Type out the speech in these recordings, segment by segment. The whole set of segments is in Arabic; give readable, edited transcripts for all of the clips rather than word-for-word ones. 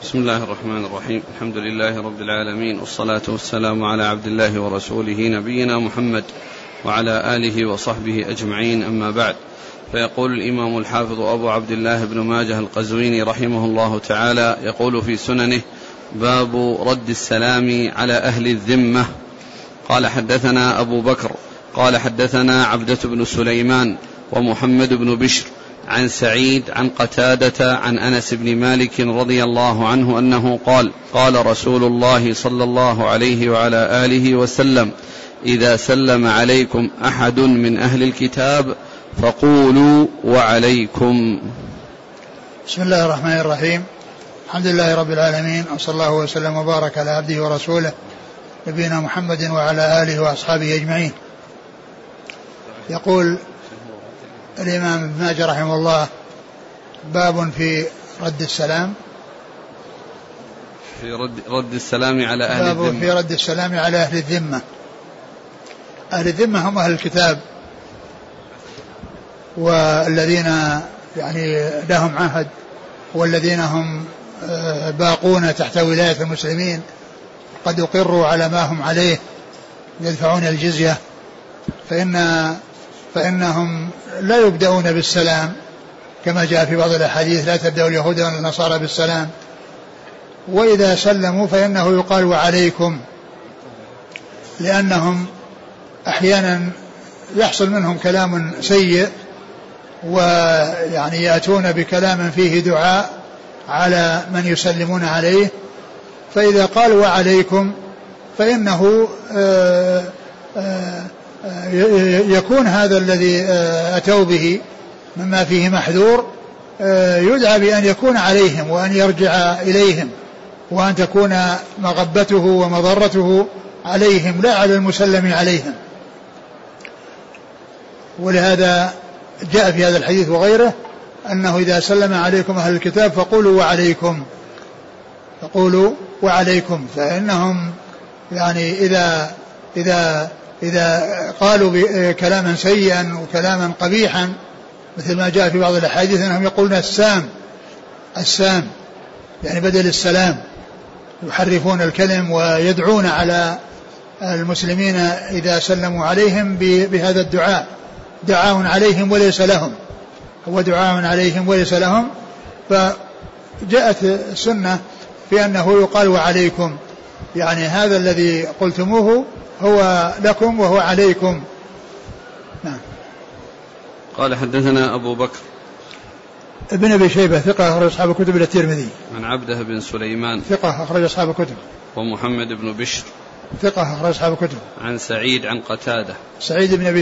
بسم الله الرحمن الرحيم. الحمد لله رب العالمين، والصلاة والسلام على عبد الله ورسوله نبينا محمد وعلى آله وصحبه أجمعين، أما بعد. فيقول الإمام الحافظ أبو عبد الله بن ماجه القزويني رحمه الله تعالى، يقول في سننه: باب رد السلام على أهل الذمة. قال: حدثنا أبو بكر قال: حدثنا عبدة بن سليمان ومحمد بن بشر عن سعيد عن قتادة عن أنس بن مالك رضي الله عنه أنه قال: قال رسول الله صلى الله عليه وعلى آله وسلم: إذا سلم عليكم أحد من أهل الكتاب فقولوا وعليكم. بسم الله الرحمن الرحيم. الحمد لله رب العالمين، وصلى الله وسلم وبارك على عبده ورسوله نبينا محمد وعلى آله وأصحابه أجمعين. يقول الإمام ابن ماجه رحمه الله: باب في رد السلام، في رد السلام على أهل الذمة. باب في رد السلام على أهل الذمة. أهل الذمة هم أهل الكتاب، والذين يعني لهم عهد، والذين هم باقون تحت ولاية المسلمين، قد أقروا على ما هم عليه، يدفعون الجزية، فإنهم لا يبدأون بالسلام كما جاء في بعض الأحاديث: لا تبدأوا اليهود والنصارى بالسلام. وإذا سلموا فإنه يقال وعليكم، لأنهم أحيانا يحصل منهم كلام سيء، ويعني يأتون بكلام فيه دعاء على من يسلمون عليه، فإذا قال وعليكم فإنه يكون هذا الذي أتوا به مما فيه محذور يدعى بأن يكون عليهم، وأن يرجع إليهم، وأن تكون مغبته ومضرته عليهم لا على المسلم عليهم. ولهذا جاء في هذا الحديث وغيره أنه إذا سلم عليكم أهل الكتاب فقولوا وعليكم، فقولوا وعليكم، فإنهم يعني إذا قالوا كلاما سيئا وكلاما قبيحا مثل ما جاء في بعض الأحاديث أنهم يقولون السام يعني بدل السلام، يحرفون الكلم ويدعون على المسلمين إذا سلموا عليهم بهذا الدعاء: دعاء عليهم وليس لهم، هو دعاء عليهم وليس لهم. فجاءت السنة في أنه يقال وعليكم، يعني هذا الذي قلتموه هو لكم وهو عليكم. نعم. قال: حدثنا أبو بكر ابن أبي شيبة ثقة أخرج أصحاب الكتب إلى الترمذي. عن عبده بن سليمان ثقة أخرج أصحاب الكتب. ومحمد بن بشر ثقة أخرج أصحاب الكتب. عن سعيد عن قتادة سعيد بن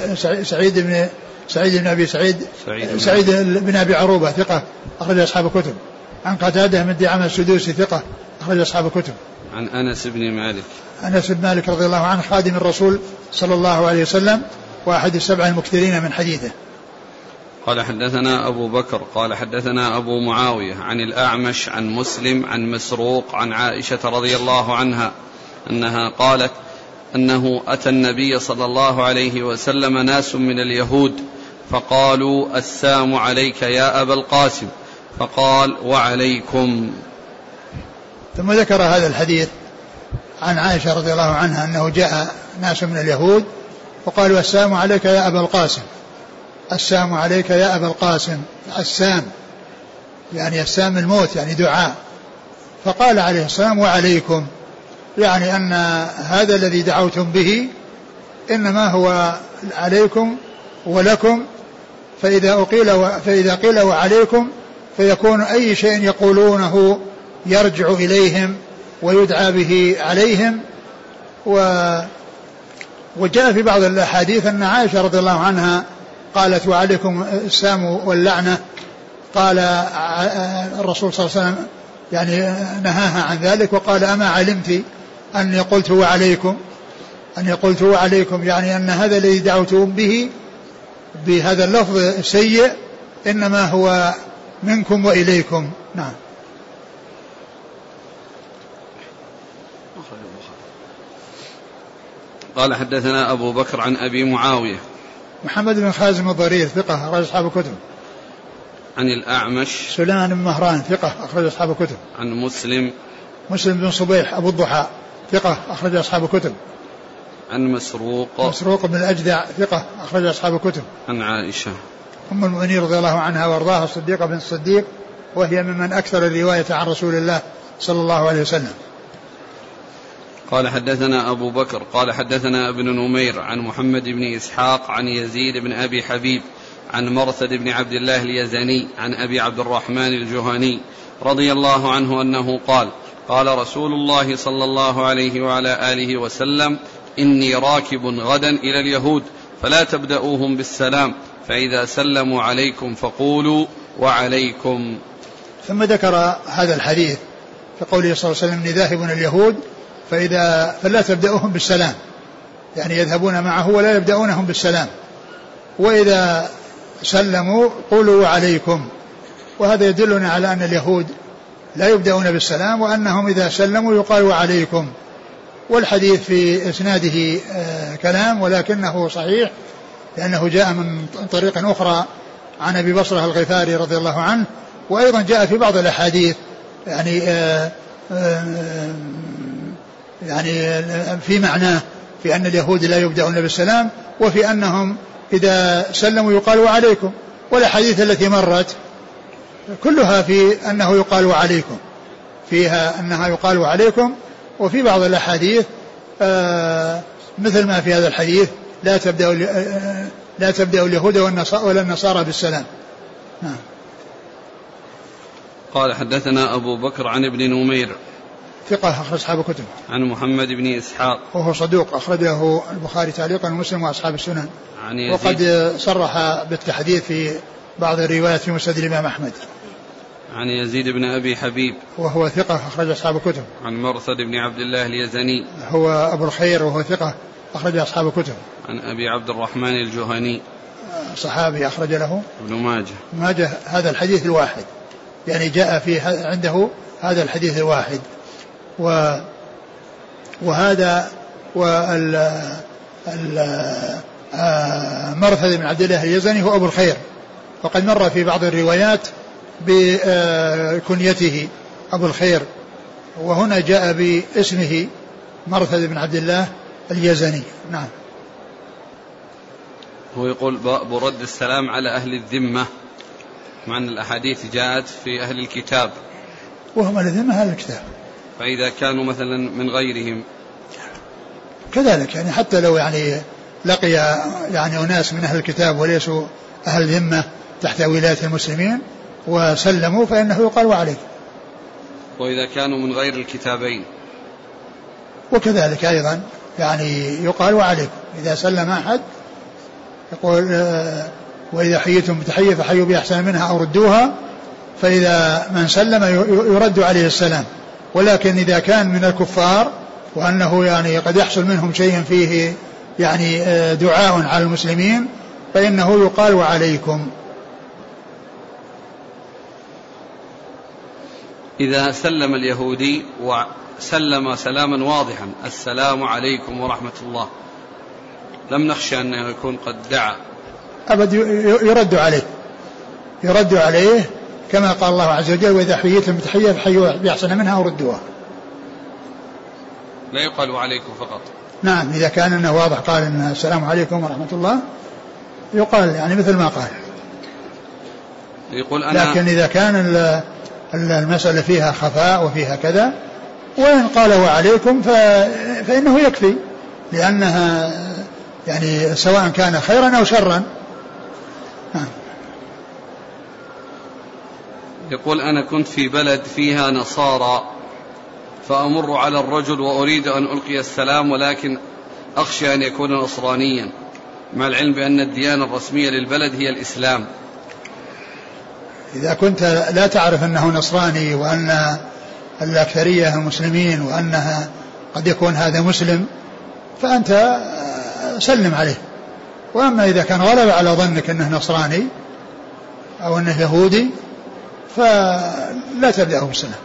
أبي عروبة ثقة أخرج أصحاب الكتب. عن قتادة من دعامة السدوسي ثقة أخرج أصحاب الكتب. عن أنس بن مالك رضي الله عنه خادم الرسول صلى الله عليه وسلم، وأحد السبع المكثرين من حديثه. قال: حدثنا أبو بكر قال: حدثنا أبو معاوية عن الأعمش عن مسلم عن مسروق عن عائشة رضي الله عنها أنها قالت أنه أتى النبي صلى الله عليه وسلم ناس من اليهود فقالوا: السلام عليك يا أبا القاسم، فقال: وعليكم. ثم ذكر هذا الحديث عن عائشة رضي الله عنها أنه جاء ناس من اليهود وقالوا: السلام عليك يا أبا القاسم، السلام عليك يا أبا القاسم. السام يعني السام الموت، يعني دعاء. فقال عليه السلام: وعليكم، يعني أن هذا الذي دعوتم به إنما هو عليكم ولكم. فإذا قيل وعليكم فيكون أي شيء يقولونه يرجع إليهم ويدعى به عليهم. وجاء في بعض الأحاديث أن عائشة رضي الله عنها قالت: وعليكم السام واللعنة. قال الرسول صلى الله عليه وسلم يعني نهاها عن ذلك وقال: أما علمت أني قلت وعليكم، يعني أن هذا الذي دعوتم به بهذا اللفظ السيء إنما هو منكم وإليكم. نعم. قال: حدثنا أبو بكر عن أبي معاوية محمد بن خازم الضرير ثقة أخرج أصحاب الكتب. عن الأعمش سليمان بن مهران ثقة أخرج أصحاب الكتب. عن مسلم بن صبيح أبو الضحى ثقة أخرج أصحاب الكتب. عن مسروق بن الأجدع ثقة أخرج أصحاب الكتب. عن عائشة أم المؤمنين رضي الله عنها وارضاها الصديقة بن الصديق، وهي ممن أكثر الرواية عن رسول الله صلى الله عليه وسلم. قال حدثنا أبو بكر قال حدثنا ابن نمير عن محمد بن إسحاق عن يزيد بن أبي حبيب عن مرثد بن عبد الله اليزني عن أبي عبد الرحمن الجهني رضي الله عنه أنه قال قال رسول الله صلى الله عليه وعلى آله وسلم إني راكب غدا إلى اليهود فلا تبدأوهم بالسلام فإذا سلموا عليكم فقولوا وعليكم. ثم ذكر هذا الحديث فقوله صلى الله عليه وسلم إني ذاهب إلى اليهود فلا تبدأوهم بالسلام، يعني يذهبون معه ولا يبدأونهم بالسلام، وإذا سلموا قولوا وعليكم. وهذا يدلنا على أن اليهود لا يبدأون بالسلام وأنهم إذا سلموا يقال وعليكم. والحديث في إسناده كلام ولكنه صحيح لأنه جاء من طريق أخرى عن أبي بصرة الغفاري رضي الله عنه، وأيضا جاء في بعض الأحاديث يعني في معناه في أن اليهود لا يبدأون بالسلام، وفي أنهم إذا سلموا يقال وعليكم. والأحاديث التي مرت كلها في أنه يقال وعليكم، فيها أنها يقال وعليكم. وفي بعض الأحاديث مثل ما في هذا الحديث لا تبدأ اليهود ولا النصارى بالسلام. قال حدثنا أبو بكر عن ابن نمير ثقة أخرج أصحاب الكتب. عن محمد بن إسحاق وهو صدوق أخرجه البخاري تعليقا ومسلم وأصحاب السنن. وقد صرح بالتحديث في بعض الروايات في مسند الإمام أحمد. عن يزيد بن أبي حبيب وهو ثقة أخرج أصحاب الكتب. عن مرثد بن عبد الله اليزني هو أبو الخير وهو ثقة أخرج أصحاب الكتب. عن أبي عبد الرحمن الجهني صحابي أخرج له ابن ماجه هذا الحديث الواحد، يعني جاء فيه عنده هذا الحديث الواحد. وهذا مرثد بن عبد الله اليزني هو أبو الخير، وقد مر في بعض الروايات بكنيته أبو الخير، وهنا جاء باسمه مرثد بن عبد الله اليزني. نعم. هو يقول برد السلام على أهل الذمة، مع أن الأحاديث جاءت في أهل الكتاب، وهم أهل الذمة أهل الكتاب، فإذا كانوا مثلا من غيرهم كذلك، يعني حتى لو يعني لقي يعني أناس من أهل الكتاب وليسوا أهل ذمة تحت ولاية المسلمين وسلموا فإنه يقال وعليك. وإذا كانوا من غير الكتابين وكذلك أيضا يعني يقال وعليكم. إذا سلم أحد يقول وإذا حييتم بتحية فحيوا بأحسن منها أو ردوها، فإذا من سلم يرد عليه السلام. ولكن إذا كان من الكفار وأنه يعني قد يحصل منهم شيء فيه يعني دعاء على المسلمين فإنه يقال وعليكم. إذا سلم اليهودي وسلم سلاما واضحا السلام عليكم ورحمة الله، لم نخشى أنه يكون قد دعا أبد، يرد عليه كما قال الله عز وجل وإذا حييتم بتحية فحيوا بأحسن منها أو ردوها. لا يقال وعليكم فقط. نعم، إذا كان أنه واضح قال إن السلام عليكم ورحمة الله يقال يعني مثل ما قال. يقول لكن إذا كان المسألة فيها خفاء وفيها كذا وإن قال وعليكم فإنه يكفي، لأنها يعني سواء كان خيرا أو شرا. يقول أنا كنت في بلد فيها نصارى فأمر على الرجل وأريد أن ألقي السلام ولكن أخشى أن يكون نصرانيا، مع العلم بأن الديانة الرسمية للبلد هي الإسلام. إذا كنت لا تعرف أنه نصراني وأن الأكثرية المسلمين وأنها قد يكون هذا مسلم فأنت سلم عليه. وأما إذا كان غلب على ظنك أنه نصراني أو أنه يهودي فلا تبدأه بالسلام.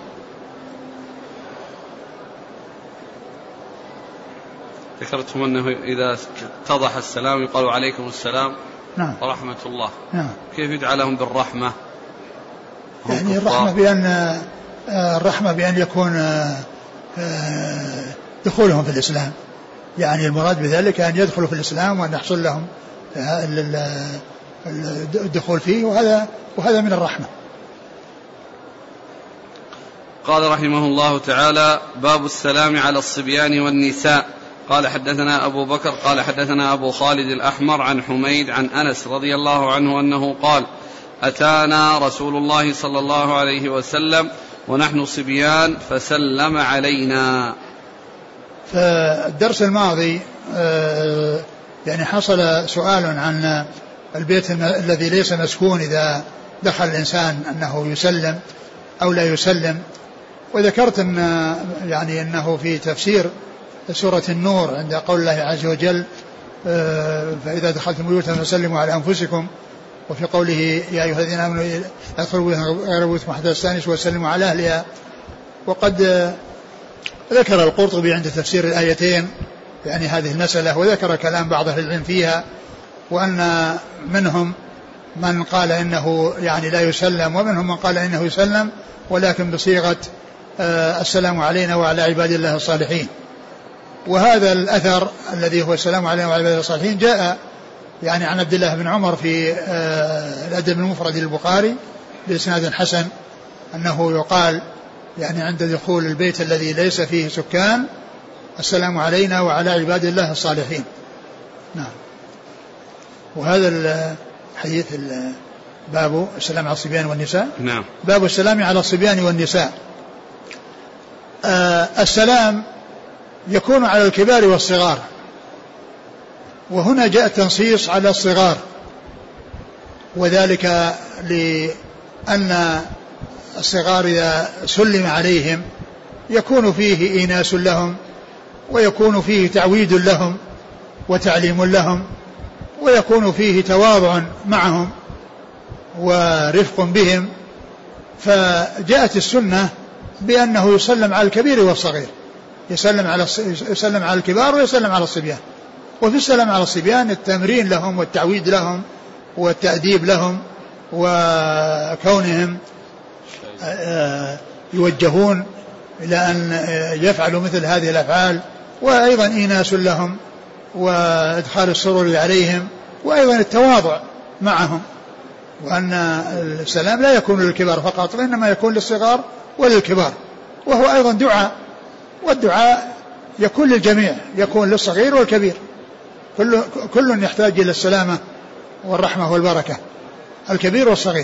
ذكرتم أنه إذا اتضح السلام يقال عليكم السلام. نعم. ورحمة الله. نعم. كيف يدعى لهم بالرحمة؟ يعني الرحمة بأن يكون دخولهم في الإسلام، يعني المراد بذلك أن يدخلوا في الإسلام وأن يحصل لهم الدخول فيه، وهذا من الرحمة. قال رحمه الله تعالى: باب السلام على الصبيان والنساء. قال حدثنا أبو بكر قال حدثنا أبو خالد الأحمر عن حميد عن أنس رضي الله عنه أنه قال: أتانا رسول الله صلى الله عليه وسلم ونحن صبيان فسلم علينا. فالدرس الماضي يعني حصل سؤال عن البيت الذي ليس مسكون إذا دخل الإنسان أنه يسلم أو لا يسلم، وذكرت أنه في تفسير سورة النور عند قول الله عز وجل: فإذا دخلتم بيوتا فسلموا على أنفسكم، وفي قوله: يا أيها الذين آمنوا لا تدخلوا غير بيوتكم حتى تستأنسوا وسلموا على أهلها. وقد ذكر القرطبي عند تفسير الآيتين يعني هذه المسألة، وذكر كلام بعض أهل العلم فيها، وأن منهم من قال إنه يعني لا يسلم، ومنهم من قال إنه يسلم ولكن بصيغة السلام علينا وعلى عباد الله الصالحين. وهذا الأثر الذي هو السلام علينا وعلى عباد الله الصالحين جاء يعني عن عبد الله بن عمر في الأدب المفرد للبخاري بإسناد حسن أنه يقال يعني عند دخول البيت الذي ليس فيه سكان: السلام علينا وعلى عباد الله الصالحين. نعم. وهذا الحديث باب السلام على الصبيان والنساء. نعم. باب السلام على الصبيان والنساء. السلام يكون على الكبار والصغار، وهنا جاء التنصيص على الصغار، وذلك لأن الصغار إذا سلم عليهم يكون فيه إيناس لهم، ويكون فيه تعويد لهم وتعليم لهم، ويكون فيه تواضع معهم ورفق بهم. فجاءت السنة بأنه يسلم على الكبير والصغير، يسلم على الكبار ويسلم على الصبيان. وفي السلام على الصبيان التمرين لهم والتعويد لهم والتأديب لهم، وكونهم يوجهون إلى أن يفعلوا مثل هذه الأفعال، وأيضا إيناس لهم وإدخال السرور عليهم، وأيضا التواضع معهم. وأن السلام لا يكون للكبار فقط، وإنما يكون للصغار وللكبار، وهو أيضا دعاء، والدعاء يكون للجميع، يكون للصغير والكبير، كل يحتاج إلى السلامة والرحمة والبركة، الكبير والصغير.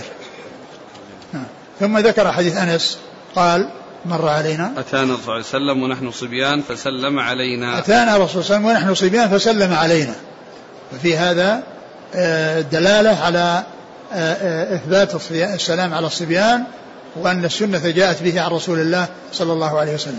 ثم ذكر حديث أنس قال: مر علينا أتانا الرسول صلى الله عليه وسلم ونحن صبيان فسلم علينا. أتانا الرسول صلى الله عليه وسلم ونحن صبيان فسلم علينا. ففي هذا الدلالة على إثبات السلام على الصبيان، وأن السنة جاءت به عن رسول الله صلى الله عليه وسلم.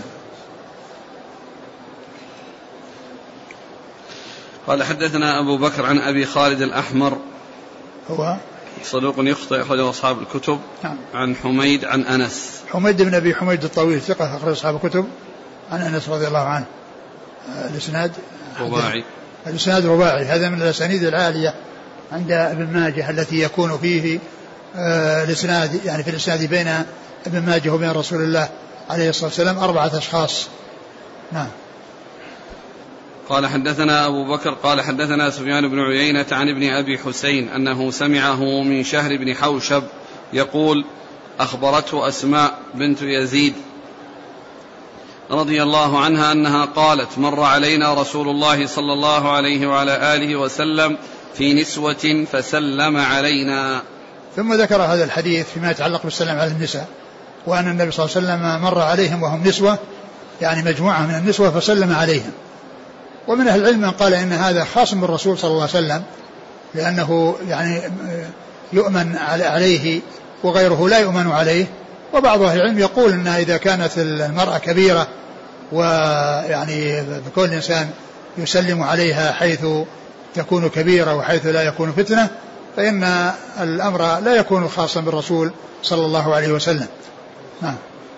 قال حدثنا أبو بكر عن أبي خالد الأحمر هو صدوق يخطئ أخرجه أصحاب الكتب. نعم. عن حميد عن أنس. حميد بن أبي حميد الطويل ثقة أخرج أصحاب الكتب. عن أنس رضي الله عنه. الإسناد رباعي. الإسناد رباعي، هذا من الأسانيد العالية عند ابن ماجه التي يكون فيه الإسناد، يعني في الإسناد بين ابن ماجه وبين رسول الله عليه الصلاة والسلام 4 أشخاص. نعم. قال حدثنا أبو بكر قال حدثنا سفيان بن عيينة عن ابن أبي حسين أنه سمعه من شهر بن حوشب يقول: أخبرته أسماء بنت يزيد رضي الله عنها أنها قالت: مر علينا رسول الله صلى الله عليه وعلى آله وسلم في نسوة فسلم علينا. ثم ذكر هذا الحديث فيما يتعلق بالسلام على النساء، وأن النبي صلى الله عليه وسلم مر عليهم وهم نسوة، يعني مجموعة من النسوة، فسلم عليهم. ومن أهل العلم من قال إن هذا خاص بالرسول صلى الله عليه وسلم، لأنه يعني يؤمن عليه وغيره لا يؤمن عليه. وبعض أهل العلم يقول إن إذا كانت المرأة كبيرة ويعني كل إنسان يسلم عليها حيث تكون كبيرة وحيث لا يكون فتنة، فإن الأمر لا يكون خاصا بالرسول صلى الله عليه وسلم. نعم.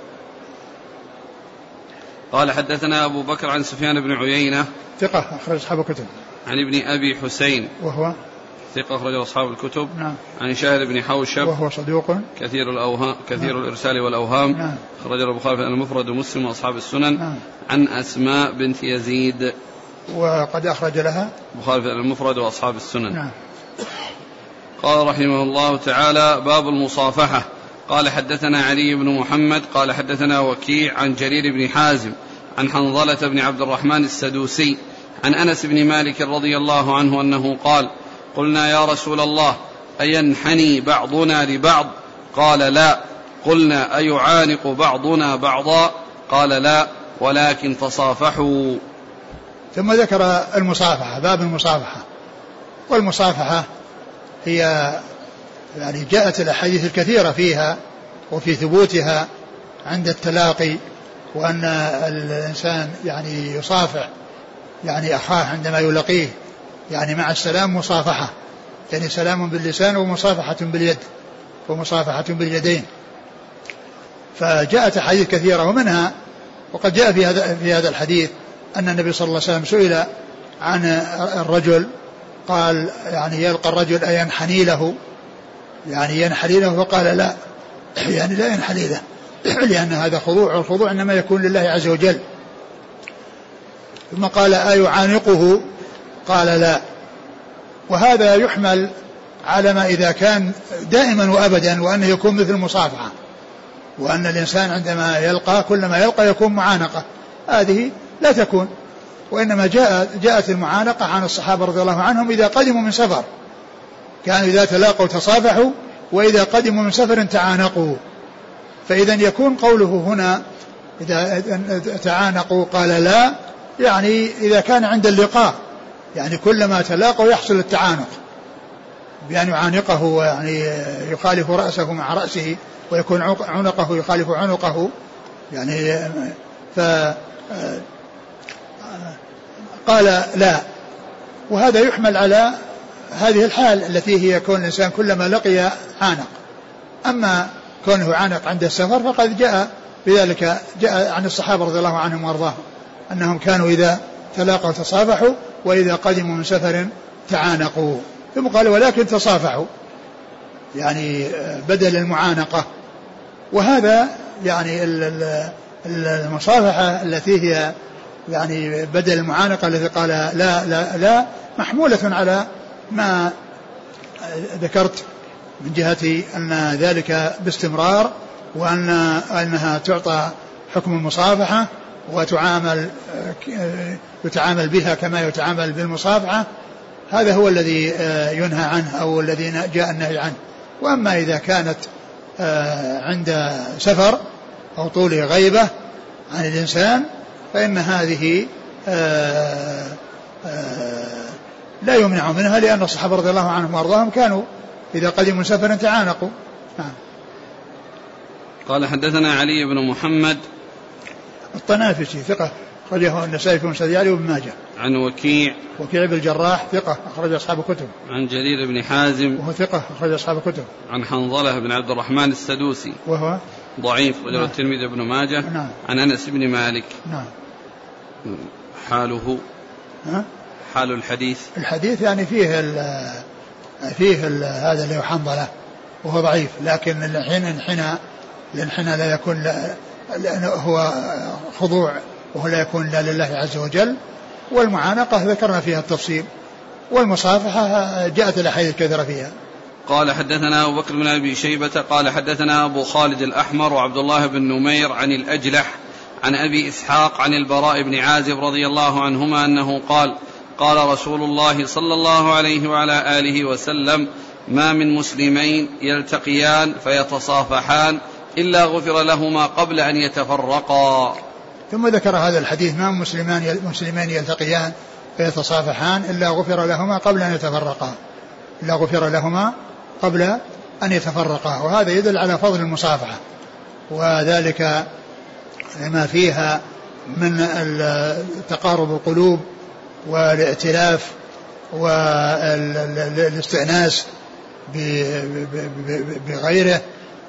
قال حدثنا أبو بكر عن سفيان بن عيينة ثقة أخرج أصحاب الكتب. عن ابن أبي حسين وهو ثقة أخرجه أصحاب الكتب. نعم. عن شاهد بن حوشب وهو صدوق كثير الإرسال والأوهام. نعم. أخرجه البخاري في المفرد ومسلم وأصحاب السنن. نعم. عن أسماء بنت يزيد وقد أخرج لها البخاري في المفرد وأصحاب السنن. نعم. قال رحمه الله تعالى: باب المصافحة. قال حدثنا علي بن محمد قال حدثنا وكيع عن جرير بن حازم عن حنظلة بن عبد الرحمن السدوسي عن أنس بن مالك رضي الله عنه أنه قال: قلنا يا رسول الله أينحني بعضنا لبعض؟ قال: لا. قلنا أيعانق بعضنا بعضا؟ قال: لا، ولكن تصافحوا. ثم ذكر المصافحة، باب المصافحة. والمصافحة هي يعني جاءت الأحاديث الكثيرة فيها وفي ثبوتها عند التلاقي، وأن الإنسان يعني يصافح يعني أخاه عندما يلقيه، يعني مع السلام مصافحة، يعني سلام باللسان ومصافحة باليد ومصافحة باليدين. فجاءت أحاديث كثيرة، ومنها وقد جاء في هذا الحديث أن النبي صلى الله عليه وسلم سئل عن الرجل، قال يعني يلقى الرجل أينحني له، يعني ينحني له، فقال: لا، يعني لا ينحني له، لأن هذا خضوع، والخضوع إنما يكون لله عز وجل. ثم قال: أيعانقه؟ قال: لا. وهذا يحمل على ما إذا كان دائما وأبدا، وأنه يكون مثل المصافحة، وأن الإنسان عندما يلقى كلما يلقى يكون معانقة، هذه لا تكون، وإنما جاءت المعانقة عن الصحابة رضي الله عنهم إذا قدموا من سفر، كانوا إذا تلاقوا تصافحوا، وإذا قدموا من سفر تعانقوا. فإذا يكون قوله هنا إذا تعانقوا قال: لا، يعني إذا كان عند اللقاء، يعني كلما تلاقوا يحصل التعانق بأن يعانقه، ويعني يخالف رأسه مع رأسه، ويكون عنقه يخالف عنقه، يعني قال: لا. وهذا يحمل على هذه الحال التي هي كون الإنسان كلما لقي عانق. أما كونه عانق عند السفر فقد جاء بذلك، جاء عن الصحابة رضي الله عنهم وارضاهم أنهم كانوا إذا تلاقوا تصافحوا، وإذا قدموا من سفر تعانقوا. ثم قال: ولكن تصافحوا، يعني بدل المعانقة. وهذا يعني المصافحة التي هي يعني بدل المعانقة التي قال لا لا لا محمولة على ما ذكرت من جهة أن ذلك باستمرار، وأنها تعطى حكم المصافحة يتعامل بها كما يتعامل بالمصافحة. هذا هو الذي ينهى عنه أو الذي جاء النهي عنه. وأما إذا كانت عند سفر أو طول غيبة عن الإنسان فإن هذه لا يمنع منها، لأن الصحابة رضي الله عنهم وارضاهم كانوا إذا قدموا من سفر تعانقوا. قال: حدثنا علي بن محمد الطنافسي ثقة أخرجه النسائي في مسند علي وابن ماجه. عن وكيع بن الجراح ثقة أخرج أصحاب الكتب. عن جرير بن حازم وهو ثقة أخرج أصحاب الكتب. عن حنظلة بن عبد الرحمن السدوسي وهو ضعيف رجل الترمذي بن ماجه. نعم. عن أنس بن مالك. نعم. حاله حال الحديث يعني فيه هذا اللي هو حنظلة وهو ضعيف، لكن الانحناء لا يكون لأنه هو خضوع وهو لا يكون لا لله عز وجل. والمعانقة ذكرنا فيها التفصيل، والمصافحة جاءت الأحاديث كثيرة فيها. قال: حدثنا أبو بكر بن أبي شيبة قال حدثنا أبو خالد الأحمر وعبد الله بن نمير عن الأجلح عن أبي إسحاق عن البراء بن عازب رضي الله عنهما أنه قال: قال رسول الله صلى الله عليه وعلى آله وسلم: ما من مسلمين يلتقيان فيتصافحان إلا غفر لهما قبل أن يتفرقا. ثم ذكر هذا الحديث: ما من مسلمين يلتقيان فيتصافحان إلا غفر لهما قبل أن يتفرقا. وهذا يدل على فضل المصافحة، وذلك ما فيها من تقارب القلوب والائتلاف والاستئناس بغيره،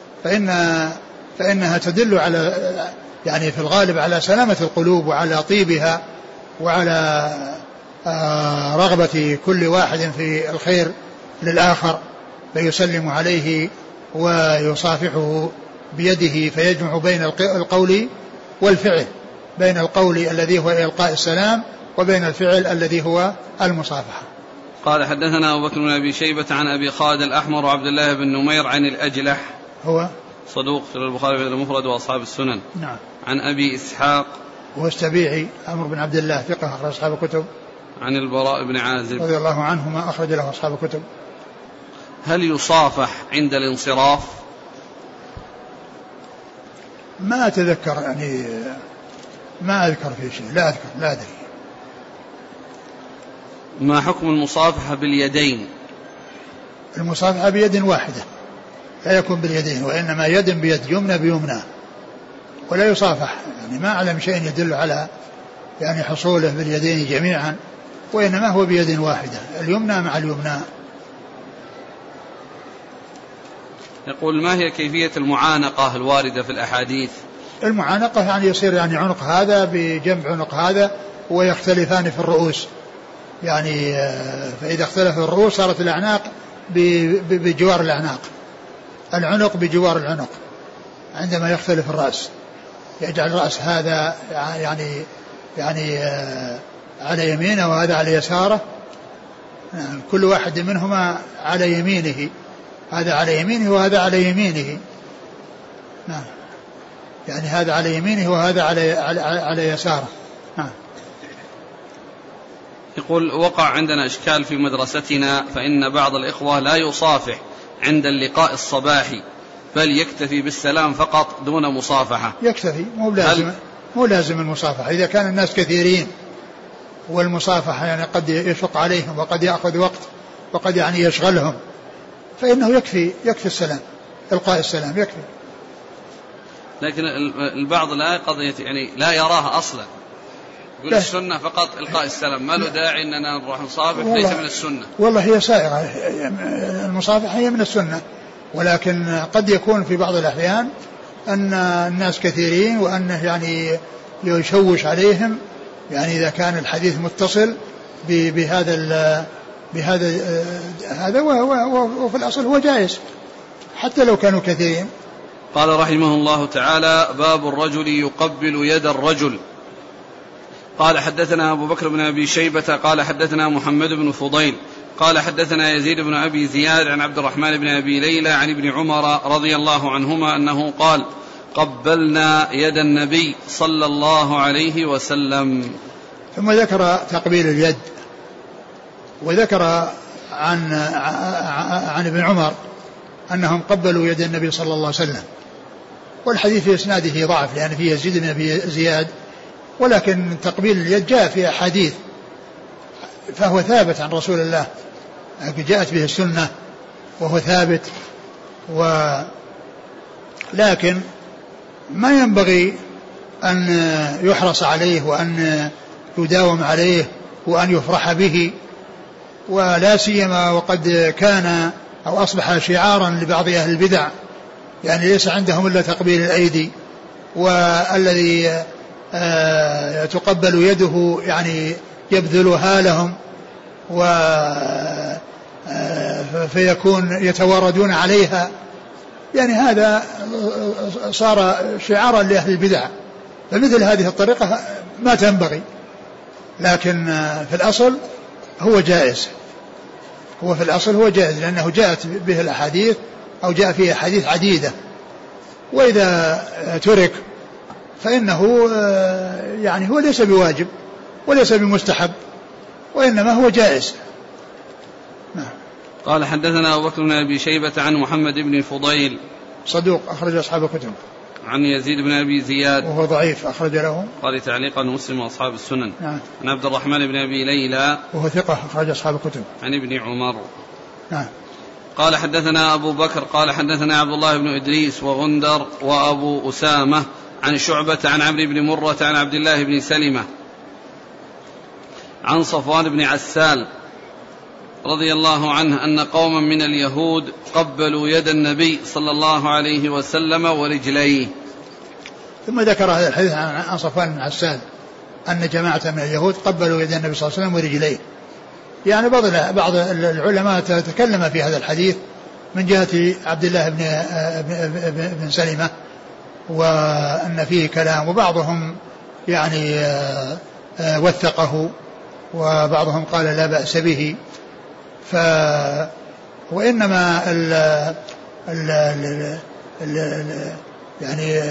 فإنها تدل على يعني في الغالب على سلامة القلوب وعلى طيبها وعلى رغبة كل واحد في الخير للآخر فيسلم عليه ويصافحه بيده، فيجمع بين القول والفعل، بين القول الذي هو إلقاء السلام وبين الفعل الذي هو المصافحة. قال حدثنا أبو بكر بن أبي شيبة عن أبي خالد الأحمر وعبد الله بن نمير عن الأجلح هو صدوق في البخاري في المفرد وأصحاب السنن. نعم. عن أبي إسحاق هو السبيعي عمرو بن عبد الله ثقة أخرج أصحاب الكتب. عن البراء بن عازب رضي الله عنهما أخرج له أصحاب الكتب. هل يصافح عند الانصراف؟ ما أتذكر يعني، ما أذكر في شيء، لا أذكر، لا أدري. ما حكم المصافحة باليدين؟ المصافحة بيد واحدة، لا يكون باليدين، وإنما يد بيد، يمنى بيمنى، ولا يصافح. يعني ما أعلم شيء يدل على يعني حصوله باليدين جميعا، وإنما هو بيد واحدة، اليمنى مع اليمنى. يقول ما هي كيفية المعانقة الواردة في الأحاديث؟ المعانقة يعني يصير يعني عنق هذا بجنب عنق هذا ويختلفان في الرؤوس، يعني فإذا اختلف الرؤوس صارت الأعناق بجوار الأعناق، العنق بجوار العنق. عندما يختلف الرأس يجعل رأس هذا يعني على يمينه وهذا على يساره، كل واحد منهما على يمينه، هذا على يمينه وهذا على يمينه، نعم، يعني هذا على يمينه وهذا على يساره، نعم. يقول وقع عندنا إشكال في مدرستنا، فإن بعض الإخوة لا يصافح عند اللقاء الصباحي، بل يكتفي بالسلام فقط دون مصافحة. يكتفي، مو لازم المصافحة. إذا كان الناس كثيرين والمصافحة يعني قد يشق عليهم وقد يأخذ وقت وقد يعني يشغلهم، فإنه يكفي السلام، إلقاء السلام يكفي. لكن البعض لا قضية يعني لا يراها أصلا، يقول السنة فقط إلقاء السلام، ما له داعي أننا نروح نصافح، ليس من السنة. والله هي سائرة، المصافحة هي من السنة، ولكن قد يكون في بعض الأحيان أن الناس كثيرين وأنه يعني يشوش عليهم، يعني إذا كان الحديث متصل بهذا وفي الأصل هو جائز حتى لو كانوا كثيرين. قال رحمه الله تعالى: باب الرجل يقبل يد الرجل. قال حدثنا أبو بكر بن أبي شيبة قال حدثنا محمد بن فضيل قال حدثنا يزيد بن أبي زياد عن عبد الرحمن بن أبي ليلى عن ابن عمر رضي الله عنهما أنه قال: قبلنا يد النبي صلى الله عليه وسلم. ثم ذكر تقبيل اليد، وذكر عن ابن عمر أنهم قبلوا يد النبي صلى الله عليه وسلم، والحديث في إسناده ضعف لأن فيه يزيد بن أبي زياد، ولكن تقبيل اليد جاء في أحاديث فهو ثابت عن رسول الله، جاءت به السنة وهو ثابت، لكن ما ينبغي أن يحرص عليه وأن يداوم عليه وأن يفرح به، ولا سيما وقد كان أو أصبح شعارا لبعض أهل البدع، يعني ليس عندهم إلا تقبيل الأيدي، والذي تقبل يده يعني يبذلها لهم فيكون يتواردون عليها، يعني هذا صار شعارا لأهل البدع، فمثل هذه الطريقة ما تنبغي. لكن في الأصل هو جائز، هو في الأصل هو جائز لأنه جاءت به الأحاديث أو جاء فيه أحاديث عديدة، وإذا ترك فإنه يعني هو ليس بواجب وليس بمستحب، وإنما هو جائز. قال حدثنا أبو بكر بن أبي شيبة عن محمد بن فضيل صدوق أخرج أصحاب الكتب، عن يزيد بن أبي زياد وهو ضعيف أخرج له قال تعليقا مسلم وأصحاب السنن. نعم. عن عبد الرحمن بن أبي ليلى وهو ثقة أخرج أصحاب الكتب. عن ابن عمر. نعم. قال حدثنا أبو بكر قال حدثنا عبد الله بن إدريس وغندر وأبو أسامة عن شعبة عن عمرو بن مرة عن عبد الله بن سلمة عن صفوان بن عسال رضي الله عنه أن قوما من اليهود قبلوا يد النبي صلى الله عليه وسلم ورجليه. ثم ذكر هذا الحديث عن صفوان بن عسال أن جماعة من اليهود قبلوا يد النبي صلى الله عليه وسلم ورجليه، يعني بعض العلماء تكلم في هذا الحديث من جهة عبد الله بن سلمة وأن فيه كلام، وبعضهم يعني وثقه وبعضهم قال لا بأس به. وإنما يعني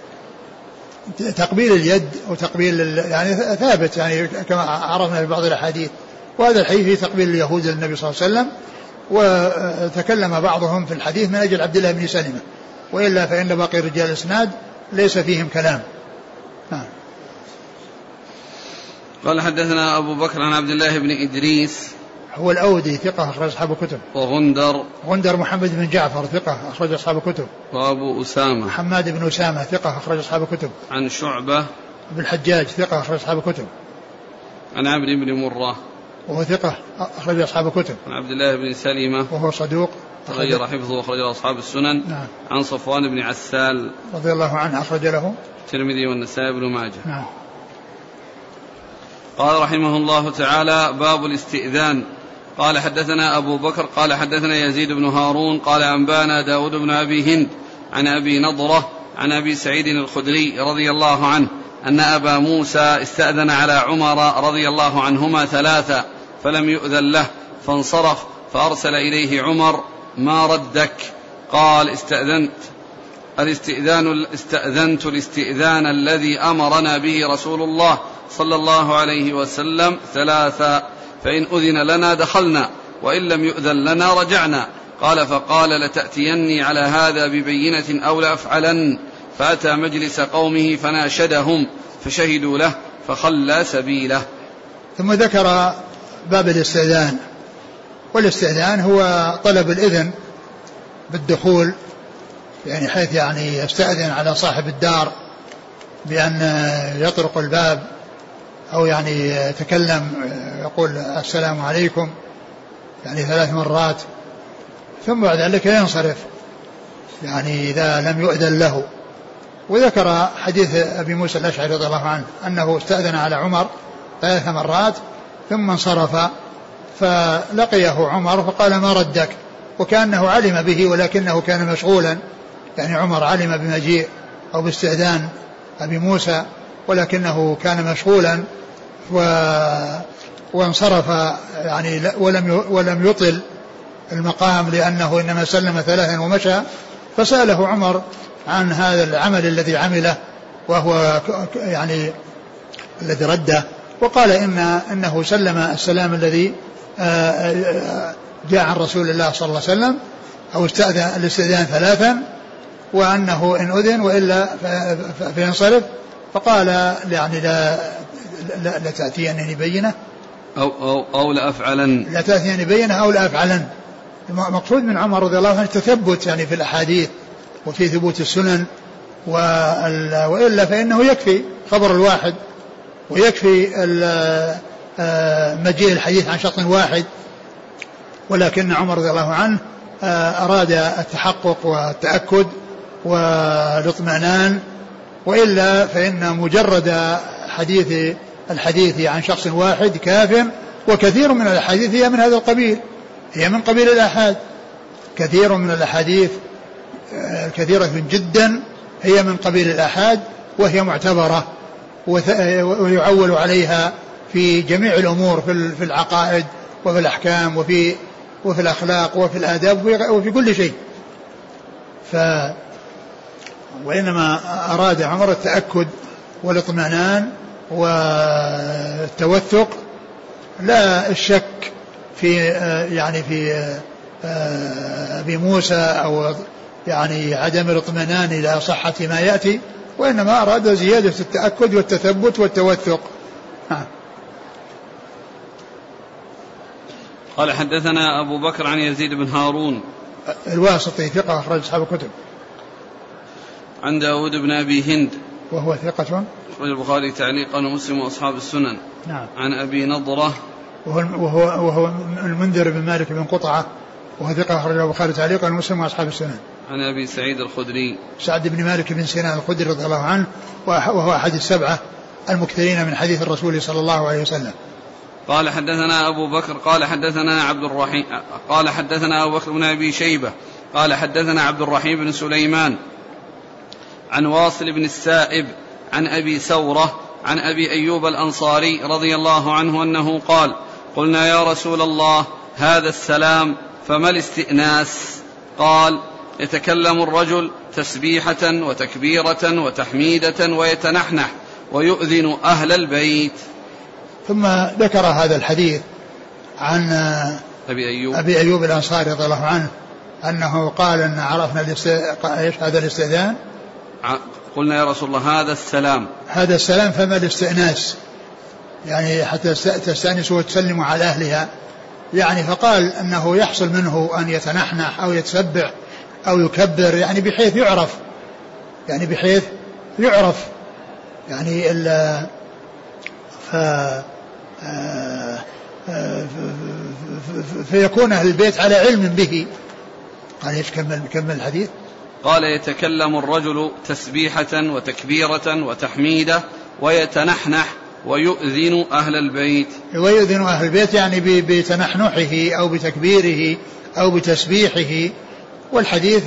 تقبيل اليد وتقبيل يعني ثابت يعني كما عرفنا في بعض الأحاديث، وهذا الحديث في تقبيل اليهود للنبي صلى الله عليه وسلم. وتكلم بعضهم في الحديث من أجل عبد الله بن سلمة، وإلا فإن باقي رجال الإسناد ليس فيهم كلام. قال حدثنا أبو بكر عن عبد الله بن إدريس هو الأودي ثقة أخرج أصحاب الكتب. وغندر محمد بن جعفر ثقة أخرج أصحاب الكتب. وأبو أسامة حماد بن أسامة ثقة أخرج أصحاب الكتب. عن شعبة بن الحجاج ثقة أخرج أصحاب الكتب. عن عمرو بن مرة وهو ثقة أخرج أصحاب الكتب. عن عبد الله بن سلمة وهو صدوق تغير حفظه أخرج أصحاب السنن. نعم. عن صفوان بن عسال رضي الله عنه أخرج له الترمذي والنسائي بن ماجه. نعم. قال رحمه الله تعالى: باب الاستئذان. قال حدثنا أبو بكر قال حدثنا يزيد بن هارون قال أنبانا داود بن أبي هند عن أبي نضرة عن أبي سعيد الخدري رضي الله عنه أن أبا موسى استأذن على عمر رضي الله عنهما 3 فلم يؤذن له فانصرف، فأرسل إليه عمر: ما ردك؟ قال: استأذنت الاستئذان الذي أمرنا به رسول الله صلى الله عليه وسلم 3، فإن أذن لنا دخلنا، وإن لم يؤذن لنا رجعنا. قال: فقال: لتأتيني على هذا ببينة أو لأفعلن. فأتى مجلس قومه فناشدهم فشهدوا له فخلى سبيله. ثم ذكر باب الاستئذان. والاستئذان هو طلب الإذن بالدخول، يعني حيث يعني يستأذن على صاحب الدار بأن يطرق الباب، أو يعني يتكلم يقول السلام عليكم يعني 3 مرات، ثم بعد ذلك ينصرف يعني إذا لم يؤذن له. وذكر حديث أبي موسى الأشعري رضي الله عنه أنه استأذن على عمر 3 مرات ثم انصرف، فلقيه عمر فقال: ما ردك؟ وكأنه علم به ولكنه كان مشغولا، يعني عمر علم بمجيء أو باستئذان أبي موسى ولكنه كان مشغولا وانصرف يعني ولم يطل المقام، لأنه إنما سلم 3 ومشى. فسأله عمر عن هذا العمل الذي عمله وهو يعني الذي رده، وقال إنه سلم السلام الذي جاء عن رسول الله صلى الله عليه وسلم، أو استأذن الاستئذان 3، وأنه إن أذن وإلا فينصرف. فقال: يعني لا تأتيني بينة أو لأفعلن. لا تأتيني بينة أو لأفعلن. المقصود من عمر رضي الله عنه التثبت يعني في الأحاديث وفي ثبوت السنن، وإلا فإنه يكفي خبر الواحد ويكفي مجيء الحديث عن شخص واحد. ولكن عمر رضي الله عنه أراد التحقق والتأكد والاطمئنان، وإلا فإن مجرد الحديث عن شخص واحد كاف، وكثير من الأحاديث هي من هذا القبيل، هي من قبيل الآحاد. كثير من الأحاديث كثيرة جدا هي من قبيل الآحاد، وهي معتبرة ويعول عليها في جميع الأمور، في العقائد وفي الأحكام وفي الأخلاق وفي الآداب وفي كل شيء. وإنما أراد عمر التأكد والاطمئنان والتوثق، لا الشك في يعني في أبي موسى أو يعني عدم الاطمئنان إلى صحة ما يأتي، وإنما أراد زيادة التأكد والتثبت والتوثق. قال حدثنا أبو بكر عن يزيد بن هارون الواسطي ثقة أخرج أصحاب الكتب. عن داود بن أبي هند وهو ثقة أخرج البخاري تعليقا ومسلم وأصحاب السنن. نعم. عن أبي نضرة وهو المنذر بن مالك بن قطعة وهو ثقة أخرج البخاري تعليقا ومسلم وأصحاب السنن. عن أبي سعيد الخدري سعد بن مالك بن سنان الخدري رضي الله عنه، وهو أحد 7 المكثرين من حديث الرسول صلى الله عليه وسلم. قال حدثنا أبو بكر قال حدثنا عبد الرحيم قال حدثنا أبو بكر بن أبي شيبة قال حدثنا عبد الرحيم بن سليمان عن واصل بن السائب عن أبي ثورة عن أبي أيوب الأنصاري رضي الله عنه أنه قال قلنا يا رسول الله هذا السلام فما الاستئناس؟ قال يتكلم الرجل تسبيحة وتكبيرة وتحميدة ويتنحنح ويؤذن أهل البيت. ثم ذكر هذا الحديث عن أبي أيوب الأنصاري رضي الله عنه أنه قال أن عرفنا هذا الاستئذان. قلنا يا رسول الله هذا السلام فما الاستئناس؟ يعني حتى تستأنس وتسلم على أهلها، يعني فقال أنه يحصل منه أن يتنحنح أو يتسبح أو يكبر، يعني بحيث يعرف يعني فيكون أهل البيت على علم به. قال ايش؟ كمل الحديث. قال يتكلم الرجل تسبيحة وتكبيرة وتحميدة ويتنحنح ويؤذن أهل البيت. ويؤذن أهل البيت يعني بتنحنحه أو بتكبيره أو بتسبيحه. والحديث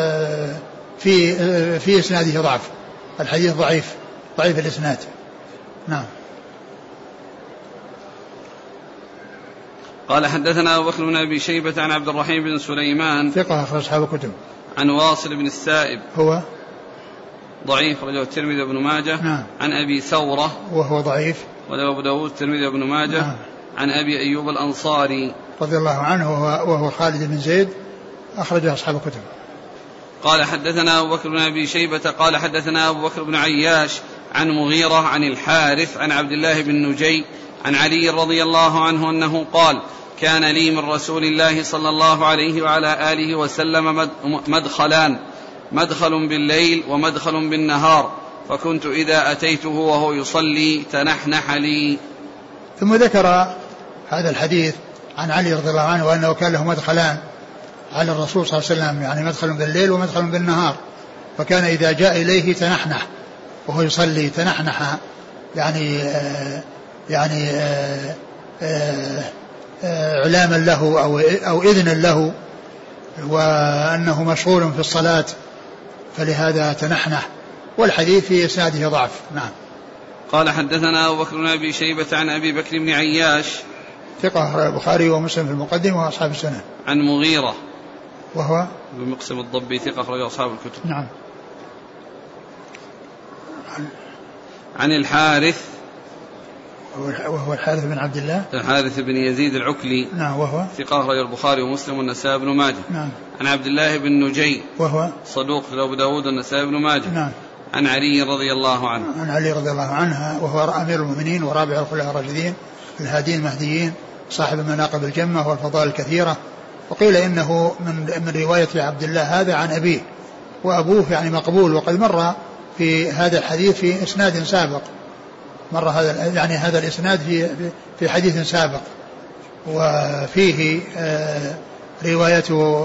في إسناده ضعف، الحديث ضعيف الإسناد. نعم. قال حدثنا أبو بكر بن أبي شيبة عن عبد الرحيم بن سليمان ثقة أخرج أصحاب الكتب. عن واصل بن السائب هو ضعيف رجل الترمذي وابن ماجه. نعم. عن أبي ثورة وهو ضعيف وله أبو داود الترمذي وابن ماجه. نعم. عن أبي أيوب الأنصاري رضي الله عنه وهو خالد بن زيد أخرج أصحاب الكتب. قال حدثنا أبو بكر بن أبي شيبة قال حدثنا أبو بكر بن عياش عن مغيرة عن الحارث عن عبد الله بن نجي عن علي رضي الله عنه أنه قال كان لي من رسول الله صلى الله عليه وعلى آله وسلم مدخلان، مدخل بالليل ومدخل بالنهار، فكنت إذا أتيته وهو يصلي تنحنح لي. ثم ذكر هذا الحديث عن علي رضي الله عنه وأنه كان له مدخلان على الرسول صلى الله عليه وسلم، يعني مدخل بالليل ومدخل بالنهار، فكان إذا جاء إليه تنحنح وهو يصلي تنحنح، يعني إعلاما له أو إذنا له وأنه مشغول في الصلاة، فلهذا تنحنح. والحديث في إسناده ضعف. نعم. قال حدثنا أبو بكر بن أبي شيبة عن أبي بكر بن عياش ثقة البخاري ومسلم في المقدمة وأصحاب السنة. عن مغيرة وهو بمقسم الضبي ثقة أخرج أصحاب الكتب. نعم. عن الحارث وهو الحارث بن عبد الله الحارث بن يزيد العكلي. نعم. وهو ثقة أخرج البخاري ومسلم والنسائي بن ماجه. نعم. عن عبد الله بن نجي وهو صدوق أبو داود والنسائي بن ماجه. نعم. عن علي رضي الله عنه عن علي رضي الله عنه وهو أمير المؤمنين ورابع الخلفاء الراشدين الهادين المهديين صاحب المناقب الجمة والفضائل الكثيرة. وقيل إنه من رواية عبد الله هذا عن أبيه، وأبوه يعني مقبول، وقد مر في هذا الحديث في إسناد سابق، مر هذا يعني هذا الإسناد في حديث سابق، وفيه رواية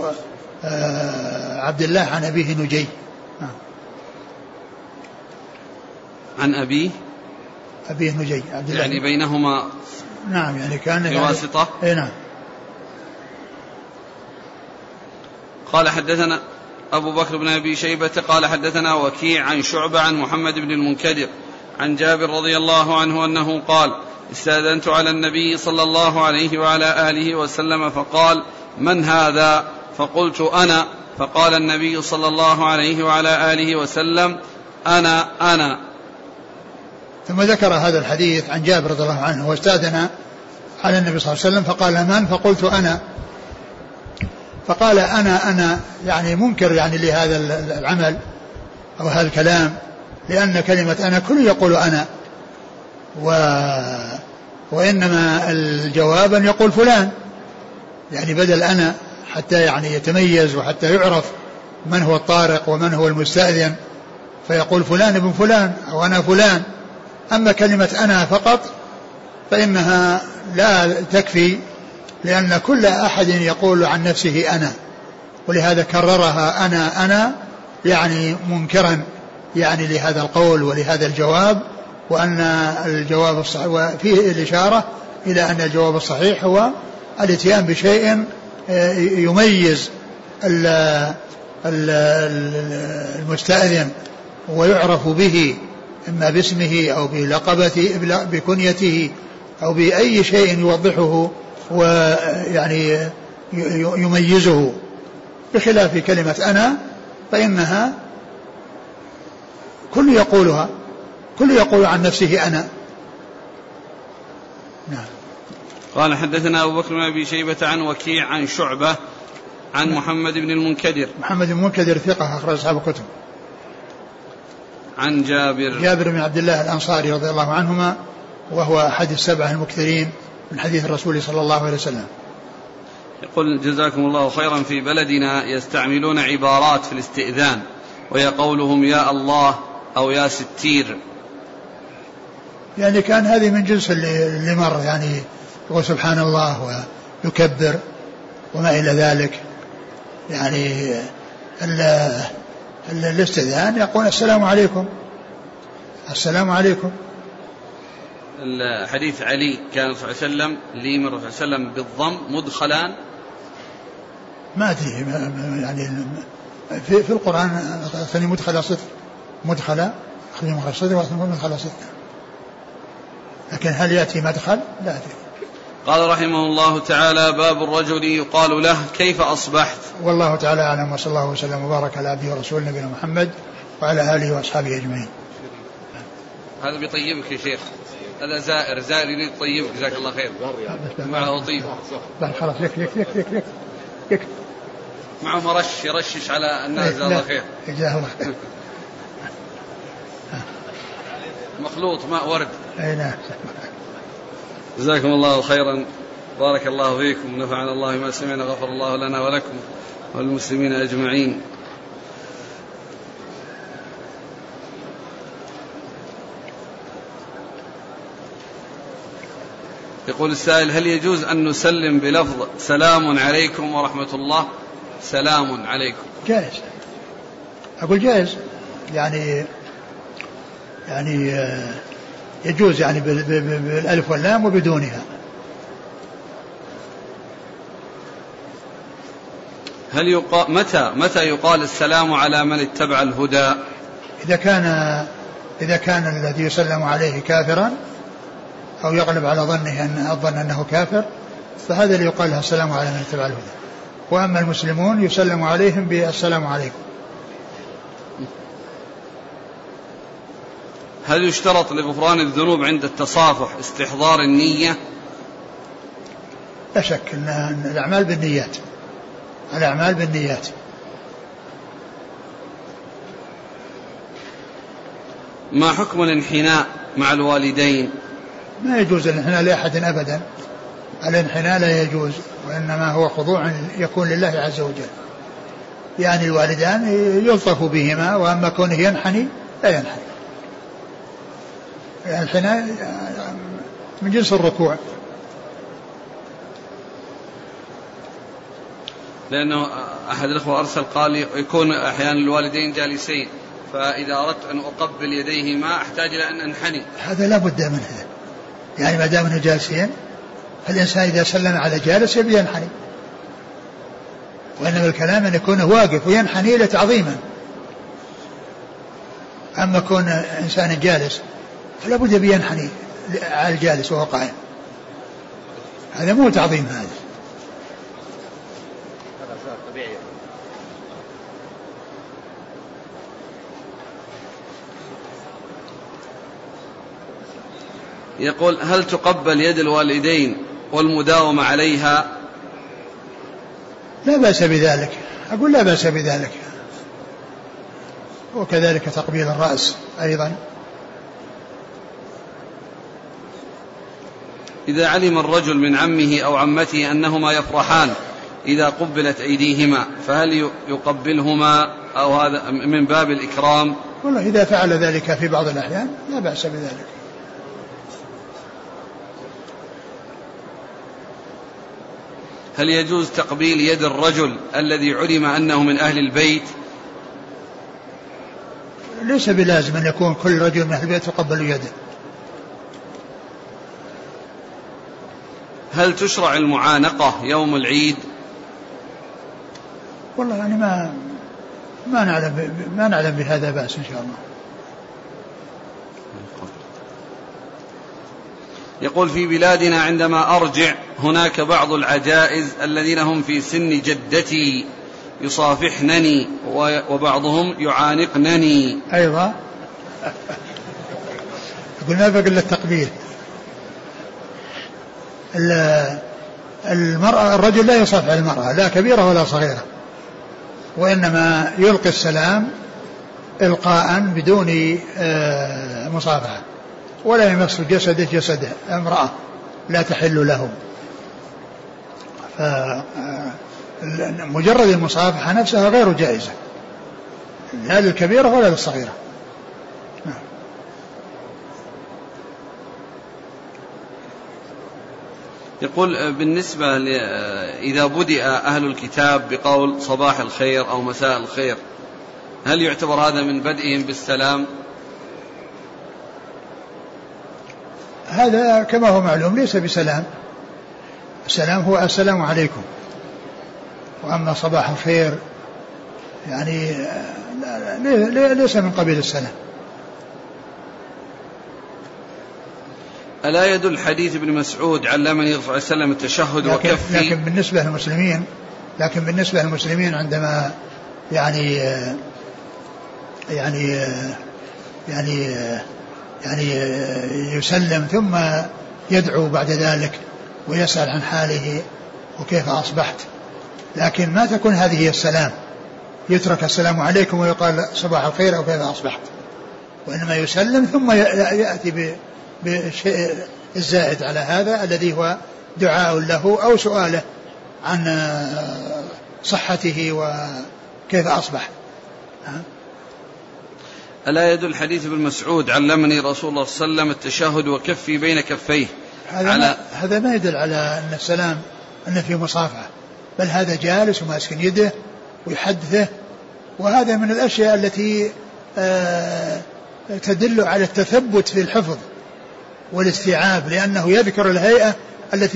عبد الله عن أبيه نجي. عن أبيه نجي عبد الله، يعني بينهما نعم يعني كان بواسطة. نعم. قال حدثنا أبو بكر بن أبي شيبة قال حدثنا وكيع عن شعبة عن محمد بن المنكدر عن جابر رضي الله عنه أنه قال استأذنت على النبي صلى الله عليه وعلى آله وسلم فقال من هذا؟ فقلت أنا، فقال النبي صلى الله عليه وعلى آله وسلم أنا. ثم ذكر هذا الحديث عن جابر رضي الله عنه واستأذن على النبي صلى الله عليه وسلم فقال من؟ فقلت أنا. فقال أنا يعني منكر يعني لهذا العمل أو هذا الكلام، لأن كلمة أنا كل يقول أنا، وإنما الجواب أن يقول فلان، يعني بدل أنا، حتى يعني يتميز وحتى يعرف من هو الطارق ومن هو المستأذن، فيقول فلان ابن فلان أو أنا فلان. أما كلمة أنا فقط فإنها لا تكفي، لأن كل أحد يقول عن نفسه أنا، ولهذا كررها أنا يعني منكرا يعني لهذا القول ولهذا الجواب، وأن الجواب الصحيح وفيه الإشارة إلى أن الجواب الصحيح هو الاتيان بشيء يميز المستأذن ويعرف به إما باسمه أو بلقبته بكنيته أو بأي شيء يوضحه ويعني يميزه، بخلاف كلمة أنا فإنها كل يقولها، كل يقول عن نفسه أنا. نعم. قال حدثنا أبو بكر بن أبي شيبة عن وكيع عن شعبة عن محمد بن المنكدر. محمد بن المنكدر ثقة أخرج أصحاب الكتب. عن جابر بن عبد الله الأنصاري رضي الله عنهما، وهو أحد السبعة المكثرين من حديث الرسول صلى الله عليه وسلم. يقول جزاكم الله خيرا: في بلدنا يستعملون عبارات في الاستئذان وهي قولهم يا الله أو يا ستير. يعني كان هذه من جنس اللي مر، يعني يقول سبحان الله ويكبر وما إلى ذلك. يعني الاستئذان يقول السلام عليكم، السلام عليكم. الحديث علي كان صلى الله عليه وسلم لي من الرسول صلى الله عليه وسلم بالضم مدخلان، ما أدري يعني في القرآن ثاني مدخل صدق، مدخل صدق ومدخل صدق، لكن هل يأتي مدخل؟ لا أدري. قال رحمه الله تعالى: باب الرجل يقال له كيف أصبحت. والله تعالى أعلم، وصلى الله وسلم وبارك على عبده ورسوله نبينا محمد وعلى آله وأصحابه أجمعين. هذا بيطيبك يا شيخ، هذا زائر يريد يطيبك، جزاك الله خير. معه طيب خلاص يك معه مرش يرشش على الناس، جزاك الله خير. جزاه الله خير. مخلوط ماء ورد. أي نعم. جزاكم الله خيرا، بارك الله فيكم، نفعنا الله ما سمعنا، غفر الله لنا ولكم والمسلمين أجمعين. يقول السائل: هل يجوز أن نسلم بلفظ سلام عليكم ورحمة الله؟ سلام عليكم. جائز، أقول جائز، يعني يجوز يعني بالألف واللام وبدونها. هل يقال متى يقال السلام على من اتبع الهدى؟ إذا كان الذي يسلم عليه كافرا أو يغلب على ظنه أنه كافر، فهذا اللي يقال له السلام على من اتبع الهدى. وأما المسلمون يسلم عليهم بالسلام عليكم. هل يشترط لغفران الذنوب عند التصافح استحضار النية؟ لا شك أن الأعمال بالنيات، الأعمال بالنيات. ما حكم الانحناء مع الوالدين؟ ما يجوز الانحناء لأحد أبدا، الانحناء لا يجوز، وإنما هو خضوع يكون لله عز وجل. يعني الوالدان يلطف بهما، وأما كونه ينحني لا ينحني. الانحناء من جنس الركوع. لأنه أحد الأخوة أرسل قال يكون أحيانا الوالدين جالسين، فإذا أردت أن أقبل يديهما أحتاج إلى أن أنحني. هذا لا بد منه، يعني ما دام أنه جالسين، فالإنسان إذا سلم على جالس يبي ينحني، وإنما الكلام أن يكون واقف وينحني لتعظيما. أما كون إنسان جالس فلا بد يبي ينحني على الجالس وهو قائم، هذا مو تعظيم. هذا يقول: هل تقبل يد الوالدين والمداومة عليها؟ لا بأس بذلك، أقول لا بأس بذلك، وكذلك تقبيل الرأس أيضا. إذا علم الرجل من عمه أو عمته أنهما يفرحان إذا قبلت أيديهما، فهل يقبلهما أو هذا من باب الإكرام؟ والله إذا فعل ذلك في بعض الأحيان لا بأس بذلك. هل يجوز تقبيل يد الرجل الذي علم أنه من أهل البيت؟ ليس بلازم أن يكون كل رجل من أهل البيت يقبل يده، هل تشرع المعانقة يوم العيد؟ والله يعني ما نعلم بهذا بأس إن شاء الله. يقول في بلادنا عندما أرجع هناك بعض العجائز الذين هم في سن جدتي يصافحنني وبعضهم يعانقنني. أيضا يقول ما بقى إلا التقبيل. الرجل لا يصافح المرأة لا كبيرة ولا صغيرة، وإنما يلقي السلام إلقاء بدون مصافحة، ولا يمس جسده امرأة لا تحل له. فمجرد المصافحة نفسها غير جائزة لا للكبيرة ولا للصغيرة. يقول بالنسبة إذا بدأ أهل الكتاب بقول صباح الخير أو مساء الخير، هل يعتبر هذا من بدئهم بالسلام؟ هذا كما هو معلوم ليس بسلام. السلام هو السلام عليكم، وأما صباح الخير يعني ليس من قبيل السلام. ألا يدل حديث ابن مسعود علمني صلى الله عليه وسلم التشهد وكفي؟ لكن بالنسبة للمسلمين عندما يعني يسلم ثم يدعو بعد ذلك ويسأل عن حاله وكيف أصبحت، لكن ما تكون هذه هي السلام، يترك السلام عليكم ويقال صباح الخير أو كيف أصبحت، وإنما يسلم ثم يأتي بالشيء الزائد على هذا الذي هو دعاء له أو سؤاله عن صحته وكيف أصبح. ألا يدل حديث ابن مسعود علمني رسول الله صلى الله عليه وسلم التشهد وكفي بين كفيه؟ هذا ما يدل على أن السلام أن في مصافحة، بل هذا جالس وماسك يده ويحدثه، وهذا من الأشياء التي تدل على التثبت في الحفظ والاستيعاب، لأنه يذكر الهيئة التي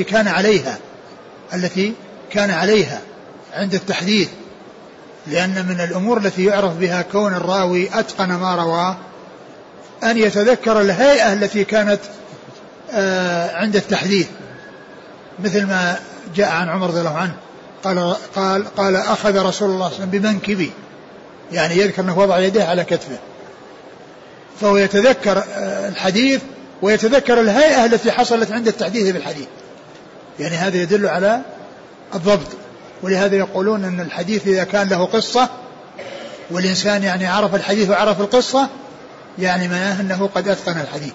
كان عليها عند التحديث، لأن من الأمور التي يعرف بها كون الراوي أتقن ما رواه أن يتذكر الهيئة التي كانت عند التحديث، مثل ما جاء عن عمر رضي الله عنه قال أخذ رسول الله صلى الله عليه وسلم بمنكبي، يعني يذكر أنه وضع يديه على كتفه، فهو يتذكر الحديث ويتذكر الهيئة التي حصلت عند التحديث بالحديث، يعني هذا يدل على الضبط. ولهذا يقولون أن الحديث إذا كان له قصة والإنسان يعني عرف الحديث وعرف القصة يعني معناه أنه قد أتقن الحديث.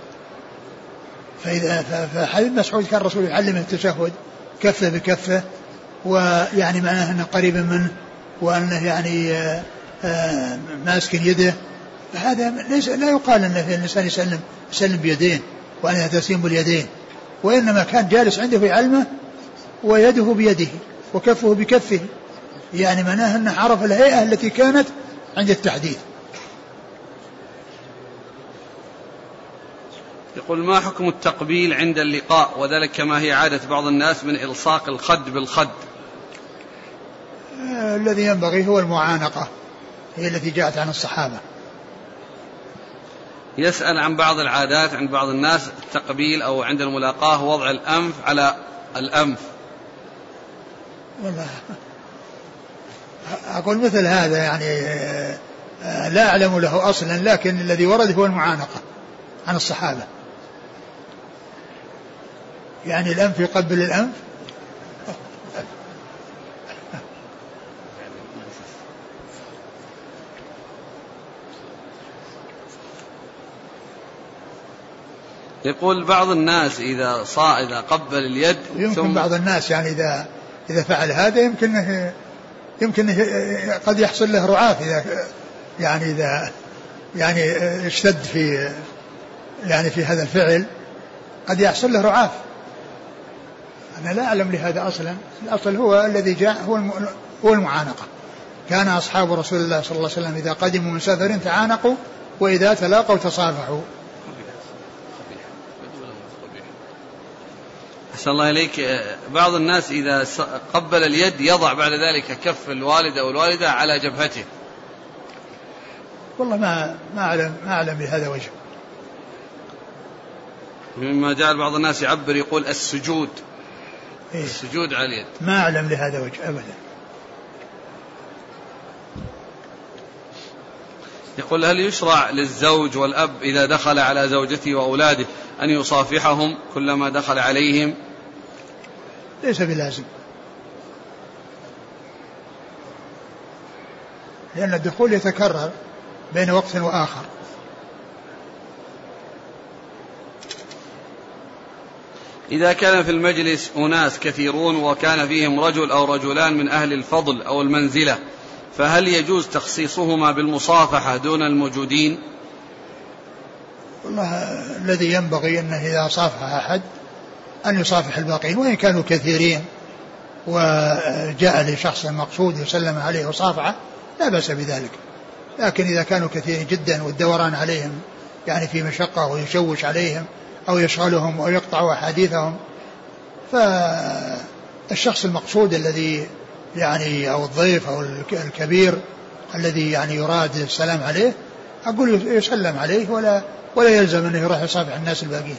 فحديث مسعود كان الرسول يعلمه التشهد كفه بكفه، ويعني معناه أنه قريب منه وأنه يعني ماسك يده، فهذا لا يقال أن الإنسان يسلم بيدين وأنه تسليم باليدين، وإنما كان جالس عنده يعلمه ويده بيده وكفه بكفه، يعني معناه أنه عرف الهيئة التي كانت عند التحديث. يقول ما حكم التقبيل عند اللقاء وذلك كما هي عادة بعض الناس من إلصاق الخد بالخد؟ الذي ينبغي هو المعانقة، هي التي جاءت عن الصحابة. يسأل عن بعض العادات عند بعض الناس التقبيل أو عند الملاقاة وضع الأنف على الأنف. والله أقول مثل هذا يعني لا أعلم له أصلا، لكن الذي ورد هو المعانقة عن الصحابة، يعني الأنف يقبل الأنف. يقول بعض الناس إذا قبل اليد يمكن بعض الناس يعني إذا فعل هذا يمكن قد يحصل له رعاف، إذا اشتد في هذا الفعل قد يحصل له رعاف. أنا لا أعلم لهذا أصلا، الأصل هو الذي جاء هو المعانقة. كان أصحاب رسول الله صلى الله عليه وسلم إذا قدموا من سفر تعانقوا وإذا تلاقوا تصافحوا. أحسن الله إليك. بعض الناس إذا قبل اليد يضع بعد ذلك كف الوالد أو الوالدة على جبهته. والله ما أعلم بهذا وجه. مما جعل بعض الناس يعبر يقول السجود. السجود على اليد. ما أعلم لهذا وجه أبدا. يقول هل يشرع للزوج والأب إذا دخل على زوجته وأولاده أن يصافحهم كلما دخل عليهم؟ ليس بلازم، لأن الدخول يتكرر بين وقت وآخر. إذا كان في المجلس أناس كثيرون وكان فيهم رجل أو رجلان من أهل الفضل أو المنزلة، فهل يجوز تخصيصهما بالمصافحة دون الموجودين؟ والله الذي ينبغي أنه إذا صافح أحد أن يصافح الباقين وإن كانوا كثيرين، وجاء لشخص مقصود يسلم عليه وصافحه لا بأس بذلك. لكن إذا كانوا كثيرين جدا والدوران عليهم يعني في مشقة ويشوش عليهم أو يشغلهم أو يقطع أحاديثهم، فالشخص المقصود الذي يعني أو الضيف أو الكبير الذي يعني يراد السلام عليه أقول يسلم عليه ولا يلزم أنه يروح يصافح الناس الباقين.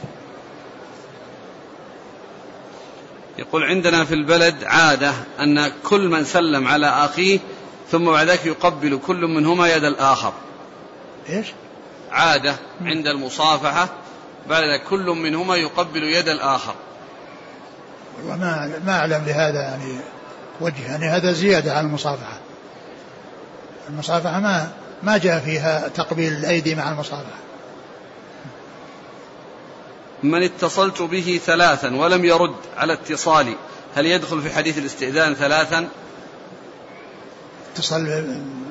يقول عندنا في البلد عادة أن كل من سلم على أخيه ثم بعد ذلك يقبل كل منهما يد الآخر. إيش؟ عادة عند المصافحة بعد ذلك كل منهما يقبل يد الآخر. والله ما أعلم لهذا يعني وجه، يعني هذا زيادة على المصافحة. المصافحة ما جاء فيها تقبيل الأيدي مع المصافحة. من اتصلت به 3 ولم يرد على اتصالي هل يدخل في حديث الاستئذان 3؟ اتصل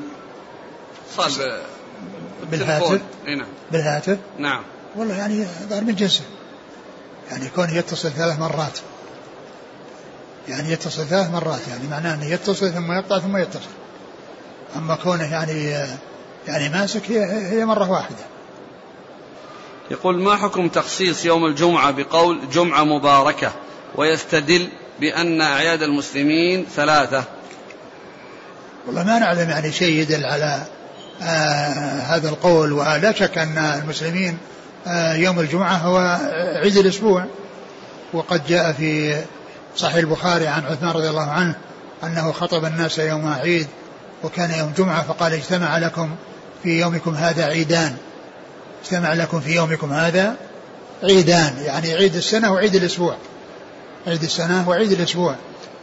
بالهاتف. نعم. بالهاتف. نعم. والله يعني ظهر من جنسه، يعني يكون يتصل 3 مرات، يعني يتصل 3 مرات يعني معناه أنه يتصل ثم يقطع ثم يتصل. أما كونه يعني ماسك هي مرة واحدة. يقول ما حكم تخصيص يوم الجمعة بقول جمعة مباركة ويستدل بأن أعياد المسلمين 3؟ والله ما نعلم يعني شيء يدل على هذا القول. ولا شك أن المسلمين يوم الجمعة هو عيد الأسبوع، وقد جاء في صحيح البخاري عن عثمان رضي الله عنه أنه خطب الناس يوم عيد وكان يوم جمعة فقال اجتمع لكم في يومكم هذا عيدان، اجتمع لكم في يومكم هذا عيدان، يعني عيد السنة وعيد الأسبوع، عيد السنة وعيد الأسبوع.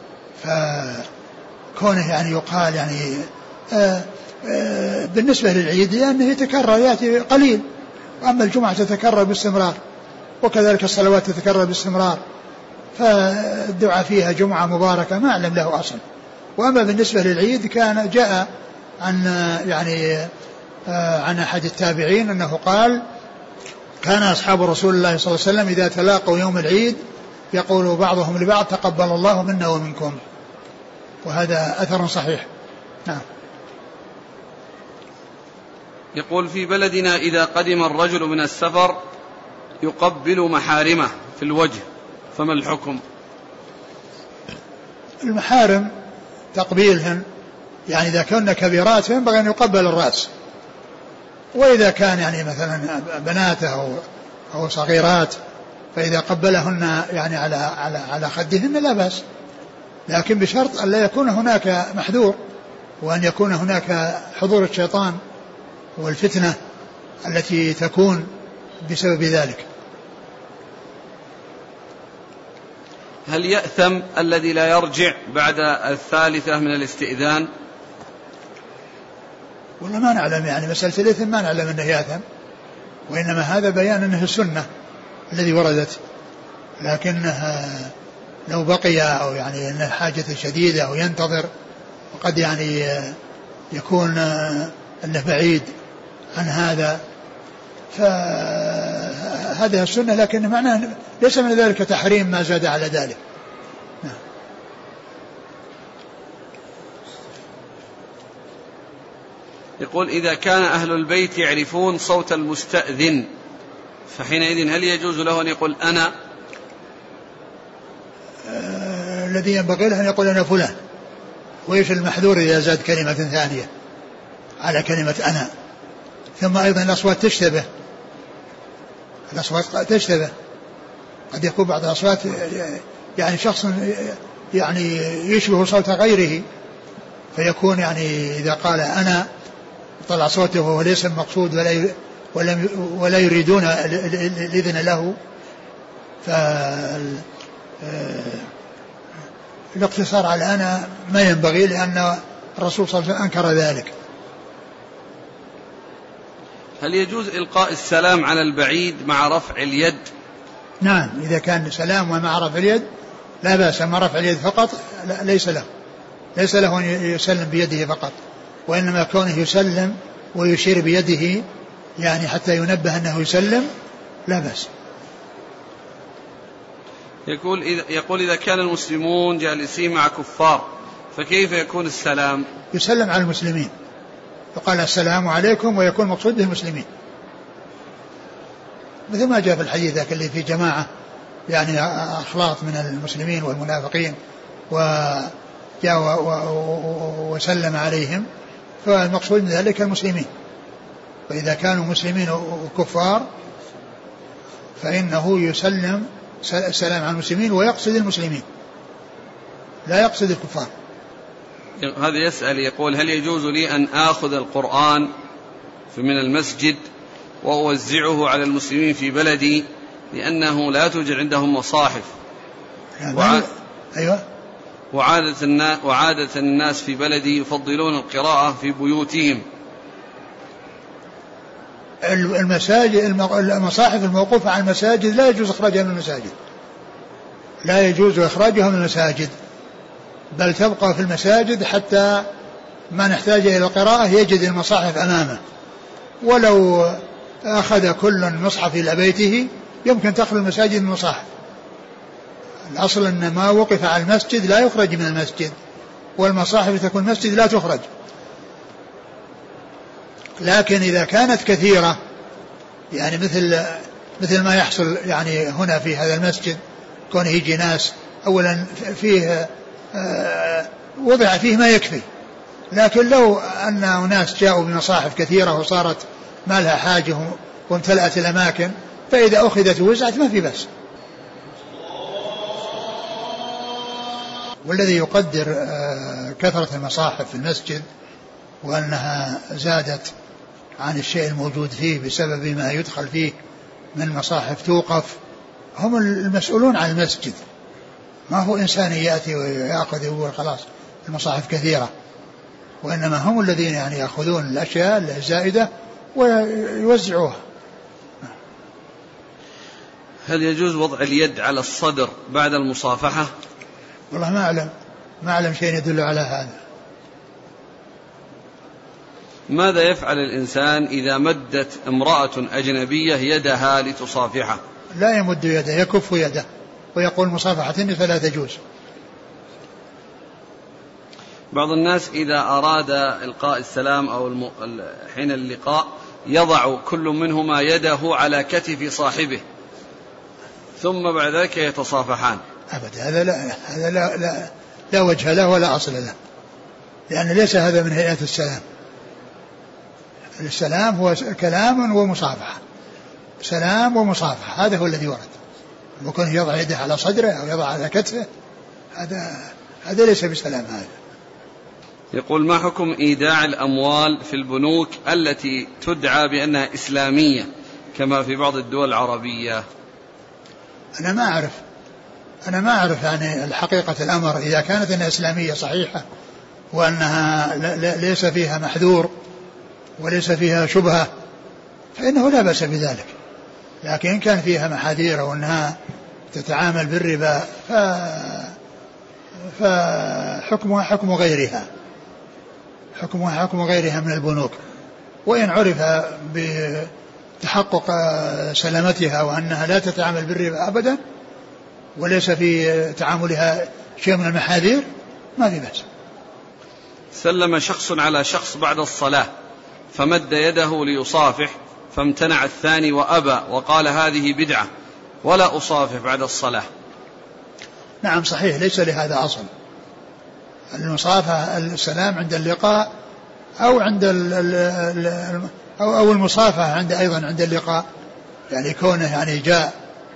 فكونه يعني يقال يعني بالنسبة للعيد لأنه يتكرر يأتي قليل، وأما الجمعة تتكرر باستمرار وكذلك الصلوات تتكرر باستمرار، فالدعاء فيها جمعة مباركة ما أعلم له أصل. وأما بالنسبة للعيد كان جاء عن يعني عن أحد التابعين أنه قال كان أصحاب رسول الله صلى الله عليه وسلم إذا تلاقوا يوم العيد يقول بعضهم لبعض تقبل الله منا ومنكم، وهذا أثر صحيح. نعم. يقول في بلدنا إذا قدم الرجل من السفر يقبل محارمه في الوجه فما الحكم؟ المحارم تقبيلهن يعني إذا كن كبيرات ينبغي أن يقبل الرأس، وإذا كان يعني مثلا بناته أو صغيرات فإذا قبلهن يعني على خدهن لا بأس، لكن بشرط أن لا يكون هناك محذور، وأن يكون هناك حضور الشيطان والفتنة التي تكون بسبب ذلك. هل يأثم الذي لا يرجع بعد 3 من الاستئذان؟ والله ما نعلم، يعني مسألة الإثم ما نعلم أنه يأثم، وإنما هذا بيان أنه السنة الذي وردت، لكنها لو بقي أو يعني أنه حاجة شديدة أو ينتظر وقد يعني يكون أنه بعيد عن هذا فهذا السنة، لكن معناه ليس من ذلك تحريم ما زاد على ذلك. يقول إذا كان أهل البيت يعرفون صوت المستأذن فحينئذ هل يجوز له أن يقول أنا؟ الذي ينبغي له أن يقول أنا فلان. وإيش المحذور إذا زاد كلمة ثانية على كلمة أنا؟ ثم أيضا الأصوات تشتبه، قد يكون بعض الأصوات يعني شخص يعني يشبه صوت غيره، فيكون يعني إذا قال أنا طلع صوته وهو ليس المقصود ولا يريدون الإذن له. فالاقتصار على أنا ما ينبغي، لأن الرسول صلى الله عليه وسلم أنكر ذلك. هل يجوز إلقاء السلام على البعيد مع رفع اليد؟ نعم، إذا كان سلام ومع رفع اليد لا بأس. مع رفع اليد فقط ليس له أن يسلم بيده فقط، وإنما كونه يسلم ويشير بيده يعني حتى ينبه أنه يسلم لا بأس. يقول إذا كان المسلمون جالسين مع كفار فكيف يكون السلام؟ يسلم على المسلمين، فقال السلام عليكم، ويكون مقصود به المسلمين، مثل ما جاء في الحديث ذاك اللي في جماعة يعني أخلاط من المسلمين والمنافقين وجاء وسلم عليهم، فالمقصود من ذلك المسلمين. فإذا كانوا مسلمين وكفار فإنه يسلم السلام على المسلمين ويقصد المسلمين لا يقصد الكفار. هذا يسأل يقول هل يجوز لي أن آخذ القرآن من المسجد وأوزعه على المسلمين في بلدي لأنه لا توجد عندهم مصاحف؟ أيوة. وعادة الناس في بلدي يفضلون القراءة في بيوتهم. المصاحف الموقوفة على المساجد لا يجوز إخراجها من المساجد، لا يجوز إخراجها من المساجد، بل تبقى في المساجد حتى ما نحتاج إلى القراءة يجد المصاحف أمامه. ولو أخذ كل مصحف إلى بيته يمكن تخلو المساجد من المصاحف. الأصل أن ما وقف على المسجد لا يخرج من المسجد، والمصاحف تكون المسجد لا تخرج. لكن إذا كانت كثيرة يعني مثل ما يحصل يعني هنا في هذا المسجد، كون يجي ناس أولا فيه وضع فيه ما يكفي، لكن لو أن ناس جاءوا بمصاحف كثيرة وصارت ما لها حاجة وامتلأت الأماكن، فإذا أخذت ووزعت ما في بس. والذي يقدر كثرة المصاحف في المسجد وأنها زادت عن الشيء الموجود فيه بسبب ما يدخل فيه من مصاحف توقف هم المسؤولون عن المسجد، ما هو إنسان يأتي ويأخذ يقول خلاص المصاحف كثيرة، وإنما هم الذين يعني يأخذون الأشياء الزائدة ويوزعوها. هل يجوز وضع اليد على الصدر بعد المصافحة؟ والله ما أعلم شيء يدل على هذا. ماذا يفعل الإنسان إذا مدت امرأة أجنبية يدها لتصافحه؟ لا يمد يده، يكف يده ويقول مصافحة النساء لا تجوز. بعض الناس إذا أراد إلقاء السلام أو حين اللقاء يضع كل منهما يده على كتف صاحبه ثم بعد ذلك يتصافحان. أبدا هذا لا وجه له ولا أصل له، لأن ليس هذا من هيئة السلام. السلام هو كلام ومصافحة، سلام ومصافحة، هذا هو الذي ورد. ممكن يضع يده على صدره أو يضع على كتفه، هذا ليس بسلام. هذا يقول ما حكم إيداع الأموال في البنوك التي تدعى بأنها إسلامية كما في بعض الدول العربية؟ أنا ما أعرف يعني الحقيقة الأمر. إذا كانت أنها إسلامية صحيحة وأنها ليس فيها محذور وليس فيها شبهة فإنه لا بأس بذلك، لكن إن كان فيها محاذير وأنها تتعامل بالربا فحكمها حكم غيرها، حكم غيرها من البنوك. وإن عرف بتحقق سلامتها وأنها لا تتعامل بالربا أبدا وليس في تعاملها شيء من المحاذير ما في بأس. سلم شخص على شخص بعد الصلاة فمد يده ليصافح فامتنع الثاني وأبى وقال هذه بدعة ولا أصافح بعد الصلاة. نعم صحيح، ليس لهذا أصل. المصافحة السلام عند اللقاء أو عند أو المصافحة عند أيضا عند اللقاء، يعني كونه يعني جاء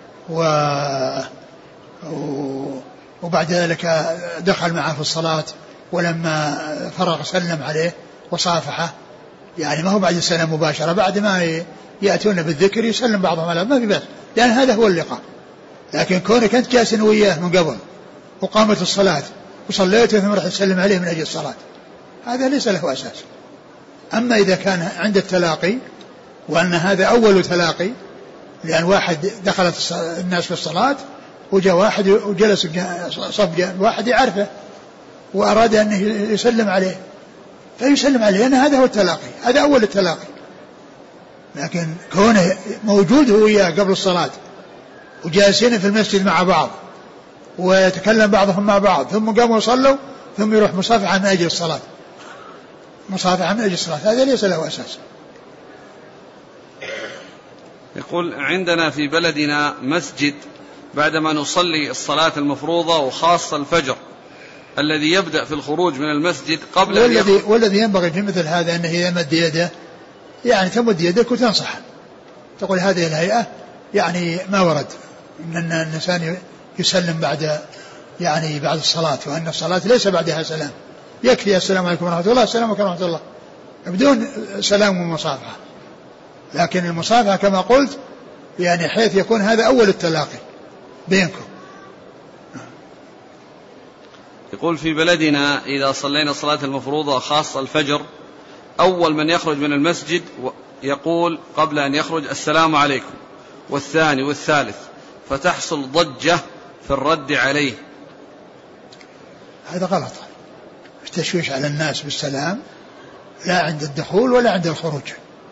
وبعد ذلك دخل معه في الصلاة ولما فرغ سلم عليه وصافحه، يعني ما هو بعد السلام مباشرة، بعد ما يأتون بالذكر يسلم بعضهم على ما في بأس، لأن هذا هو اللقاء. لكن كونك أنت جالس وياه من قبل وقامت الصلاة وصليت ثم رح تسلم عليه من أجل الصلاة، هذا ليس له أساس. أما إذا كان عند التلاقي وأن هذا أول تلاقي، لأن واحد دخلت الناس في الصلاة وجاء واحد وجلس صف واحد يعرفه وأراد أن يسلم عليه فيسلم عليه، لأن هذا هو التلاقي، هذا أول التلاقي. لكن كونه موجود هو وياه قبل الصلاة وجالسين في المسجد مع بعض ويتكلم بعضهم مع بعض ثم قاموا وصلوا ثم يروح مصافحة من أجل الصلاة، مصافحة من أجل الصلاة، هذا ليس له أساس. يقول عندنا في بلدنا مسجد بعدما نصلي الصلاة المفروضة وخاصة الفجر الذي يبدأ في الخروج من المسجد قبل والذي ينبغي في مثل هذا أنه إذا مد يده يعني تمد يدك وتنصح، تقول هذه الهيئة يعني ما ورد أن الإنسان يسلم بعد يعني بعد الصلاة، وأن الصلاة ليس بعدها سلام، يكفي السلام عليكم ورحمة الله السلام عليكم ورحمة الله بدون سلام ومصافحة. لكن المصافحة كما قلت يعني حيث يكون هذا أول التلاقي بينكم. يقول في بلدنا إذا صلينا الصلاة المفروضة خاصة الفجر أول من يخرج من المسجد يقول قبل أن يخرج السلام عليكم، والثاني والثالث، فتحصل ضجة في الرد عليه. هذا غلط، التشويش على الناس بالسلام لا عند الدخول ولا عند الخروج.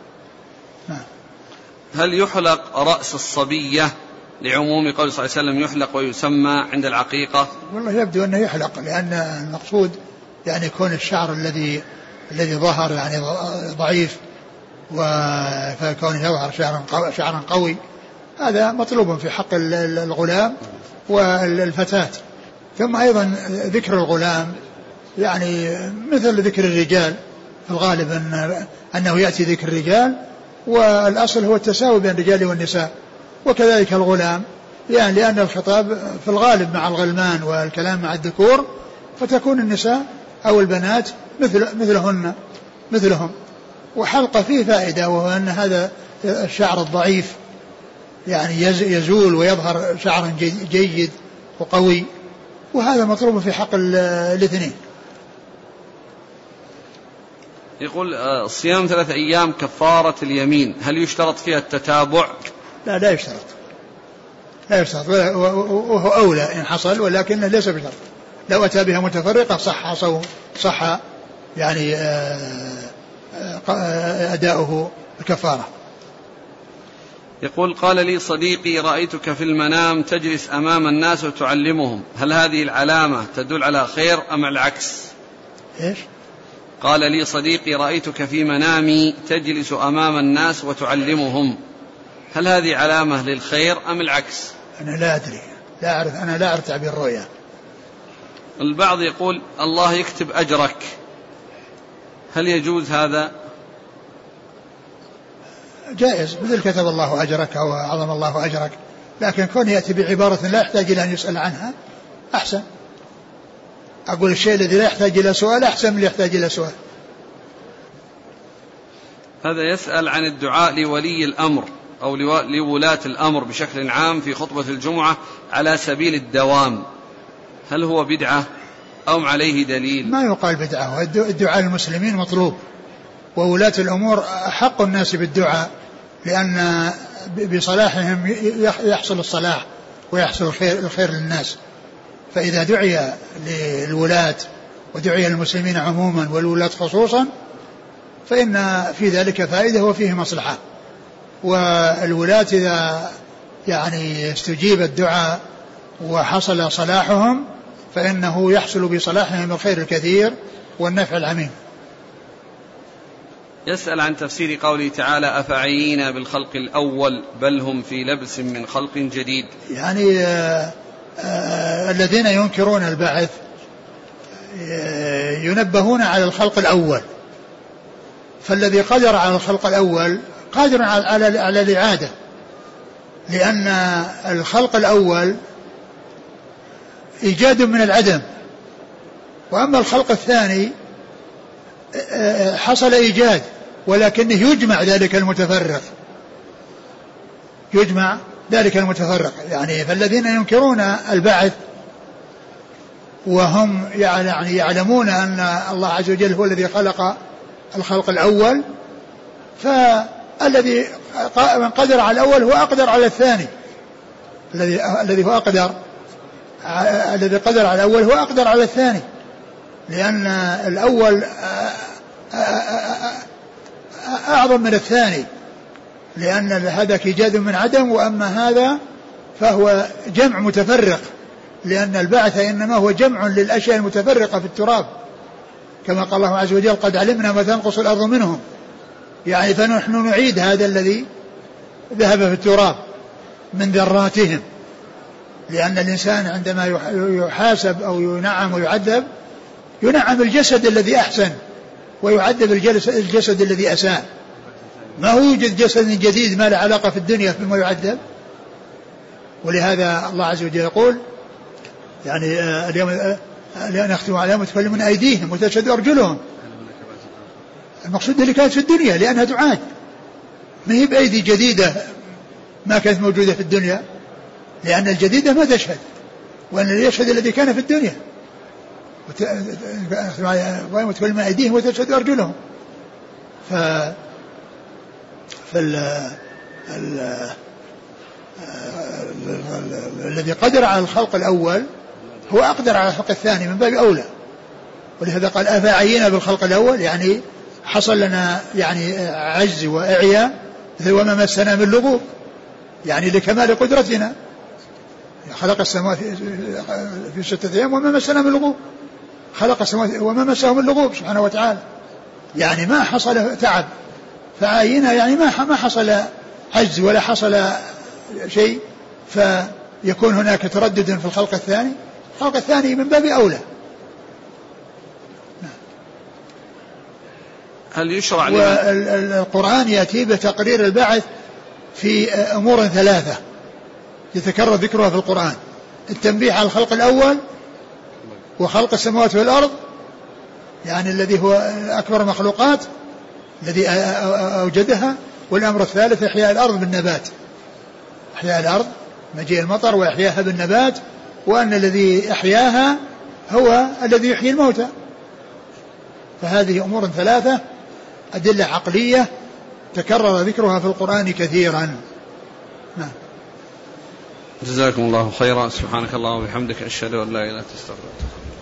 هل يحلق رأس الصبية لعموم قول صلى الله عليه وسلم يحلق ويسمى عند العقيقة؟ والله يبدو أنه يحلق، لأن المقصود يعني يكون الشعر الذي ظهر يعني ضعيف، فكونه يظهر شعرا قوي هذا مطلوب في حق الغلام والفتاة. ثم أيضا ذكر الغلام يعني مثل ذكر الرجال، في الغالب أنه يأتي ذكر الرجال، والأصل هو التساوي بين الرجال والنساء، وكذلك الغلام يعني لأن الخطاب في الغالب مع الغلمان والكلام مع الذكور، فتكون النساء أو البنات مثلهم. وحلقة فيه فائدة، وهو أن هذا الشعر الضعيف يعني يزول ويظهر شعر جيد وقوي، وهذا مطلوب في حق الاثنين. يقول صيام 3 أيام كفارة اليمين، هل يشترط فيها التتابع؟ لا يشترط وهو أولى إن حصل، ولكنه ليس بشرط. لو أتى بها متفرقة صح يعني أداؤه الكفارة. يقول قال لي صديقي رأيتك في المنام تجلس أمام الناس وتعلمهم، هل هذه العلامة تدل على خير أم العكس؟ إيش؟ قال لي صديقي رأيتك في منامي تجلس أمام الناس وتعلمهم، هل هذه علامة للخير أم العكس؟ أنا لا أدري، أنا لا أعرف تعبير الرؤيا. البعض يقول الله يكتب أجرك، هل يجوز هذا؟ جائز، مثل كتب الله أجرك أو عظم الله أجرك، لكن كون يأتي بعبارة لا يحتاج إلى أن يسأل عنها أحسن. أقول الشيء الذي لا يحتاج إلى سؤال أحسن من اللي يحتاج إلى سؤال. هذا يسأل عن الدعاء لولي الأمر أو لولاة الأمر بشكل عام في خطبة الجمعة على سبيل الدوام، هل هو بدعة أو عليه دليل؟ ما يقال بدعة، الدعاء للمسلمين مطلوب، وولاة الأمور أحق الناس بالدعاء، لأن بصلاحهم يحصل الصلاح ويحصل الخير للناس. فإذا دعي للولاة ودعي للمسلمين عموما والولاة خصوصا فإن في ذلك فائدة وفيه مصلحة. والولاة إذا يعني استجيب الدعاء وحصل صلاحهم فإنه يحصل بصلاحهم الخير الكثير والنفع العميم. يسأل عن تفسير قوله تعالى أفعينا بالخلق الأول بل هم في لبس من خلق جديد، يعني الذين ينكرون البعث ينبهون على الخلق الأول، فالذي قدر على الخلق الأول قادر على الإعادة، لأن الخلق الأول إيجاد من العدم، وأما الخلق الثاني حصل إيجاد ولكنه يجمع ذلك المتفرق، يعني فالذين ينكرون البعث وهم يعني يعلمون أن الله عز وجل هو الذي خلق الخلق الأول، فالذي من قدر على الأول هو أقدر على الثاني، الذي قدر على الأول هو أقدر على الثاني، لأن الأول أعظم من الثاني، لأن هذا إيجاد من عدم، وأما هذا فهو جمع متفرق، لأن البعث إنما هو جمع للأشياء المتفرقة في التراب، كما قال الله عز وجل قد علمنا ما تنقص الأرض منهم، يعني فنحن نعيد هذا الذي ذهب في التراب من ذراتهم، لأن الإنسان عندما يحاسب أو ينعم ويعذب ينعم الجسد الذي أحسن ويعذب الجسد الذي أساء، ما هو يوجد جسد جديد ما له علاقة في الدنيا فيما يعذب. ولهذا الله عز وجل يقول يعني اليوم نختم عليهم وتكلمون أيديهم وتشهد أرجلهم، المقصود اللي كانت في الدنيا لأنها تعاد، ما هي بأيدي جديدة ما كانت موجودة في الدنيا، لأن الجديدة ما تشهد، وأن يشهد الذي كان في الدنيا، وتكلم أيديهم وتشهد أرجلهم. الذي قدر على الخلق الأول هو أقدر على الخلق الثاني من باب أولى، ولهذا قال أفعينا بالخلق الأول، يعني حصل لنا يعني عجز وإعياء وما مسنا من لغوب، يعني لكمال قدرتنا خلق السماوات في 6 أيام وما مسنا من لغوب، خلق السماوات وما مسه من لغوب سبحانه وتعالى، يعني ما حصل تعب، فعينا يعني ما حصل عجز ولا حصل شيء، فيكون هناك تردد في الخلق الثاني، الخلق الثاني من باب أولى. هل يشرع والقرآن يأتي بتقرير البعث في أمور 3 يتكرر ذكرها في القرآن: التنبيه على الخلق الأول، وخلق السماوات والأرض يعني الذي هو أكبر مخلوقات الذي أوجدها، والأمر الثالث إحياء الأرض بالنبات، إحياء الأرض مجيء المطر وإحياها بالنبات، وأن الذي أحياها هو الذي يحيي الموتى. فهذه أمور 3 أدلة عقلية تكرر ذكرها في القرآن كثيرا. جزاكم الله خيرا. سبحانك اللهم وبحمدك أشهد أن لا إله إلا أنت أستغفرك.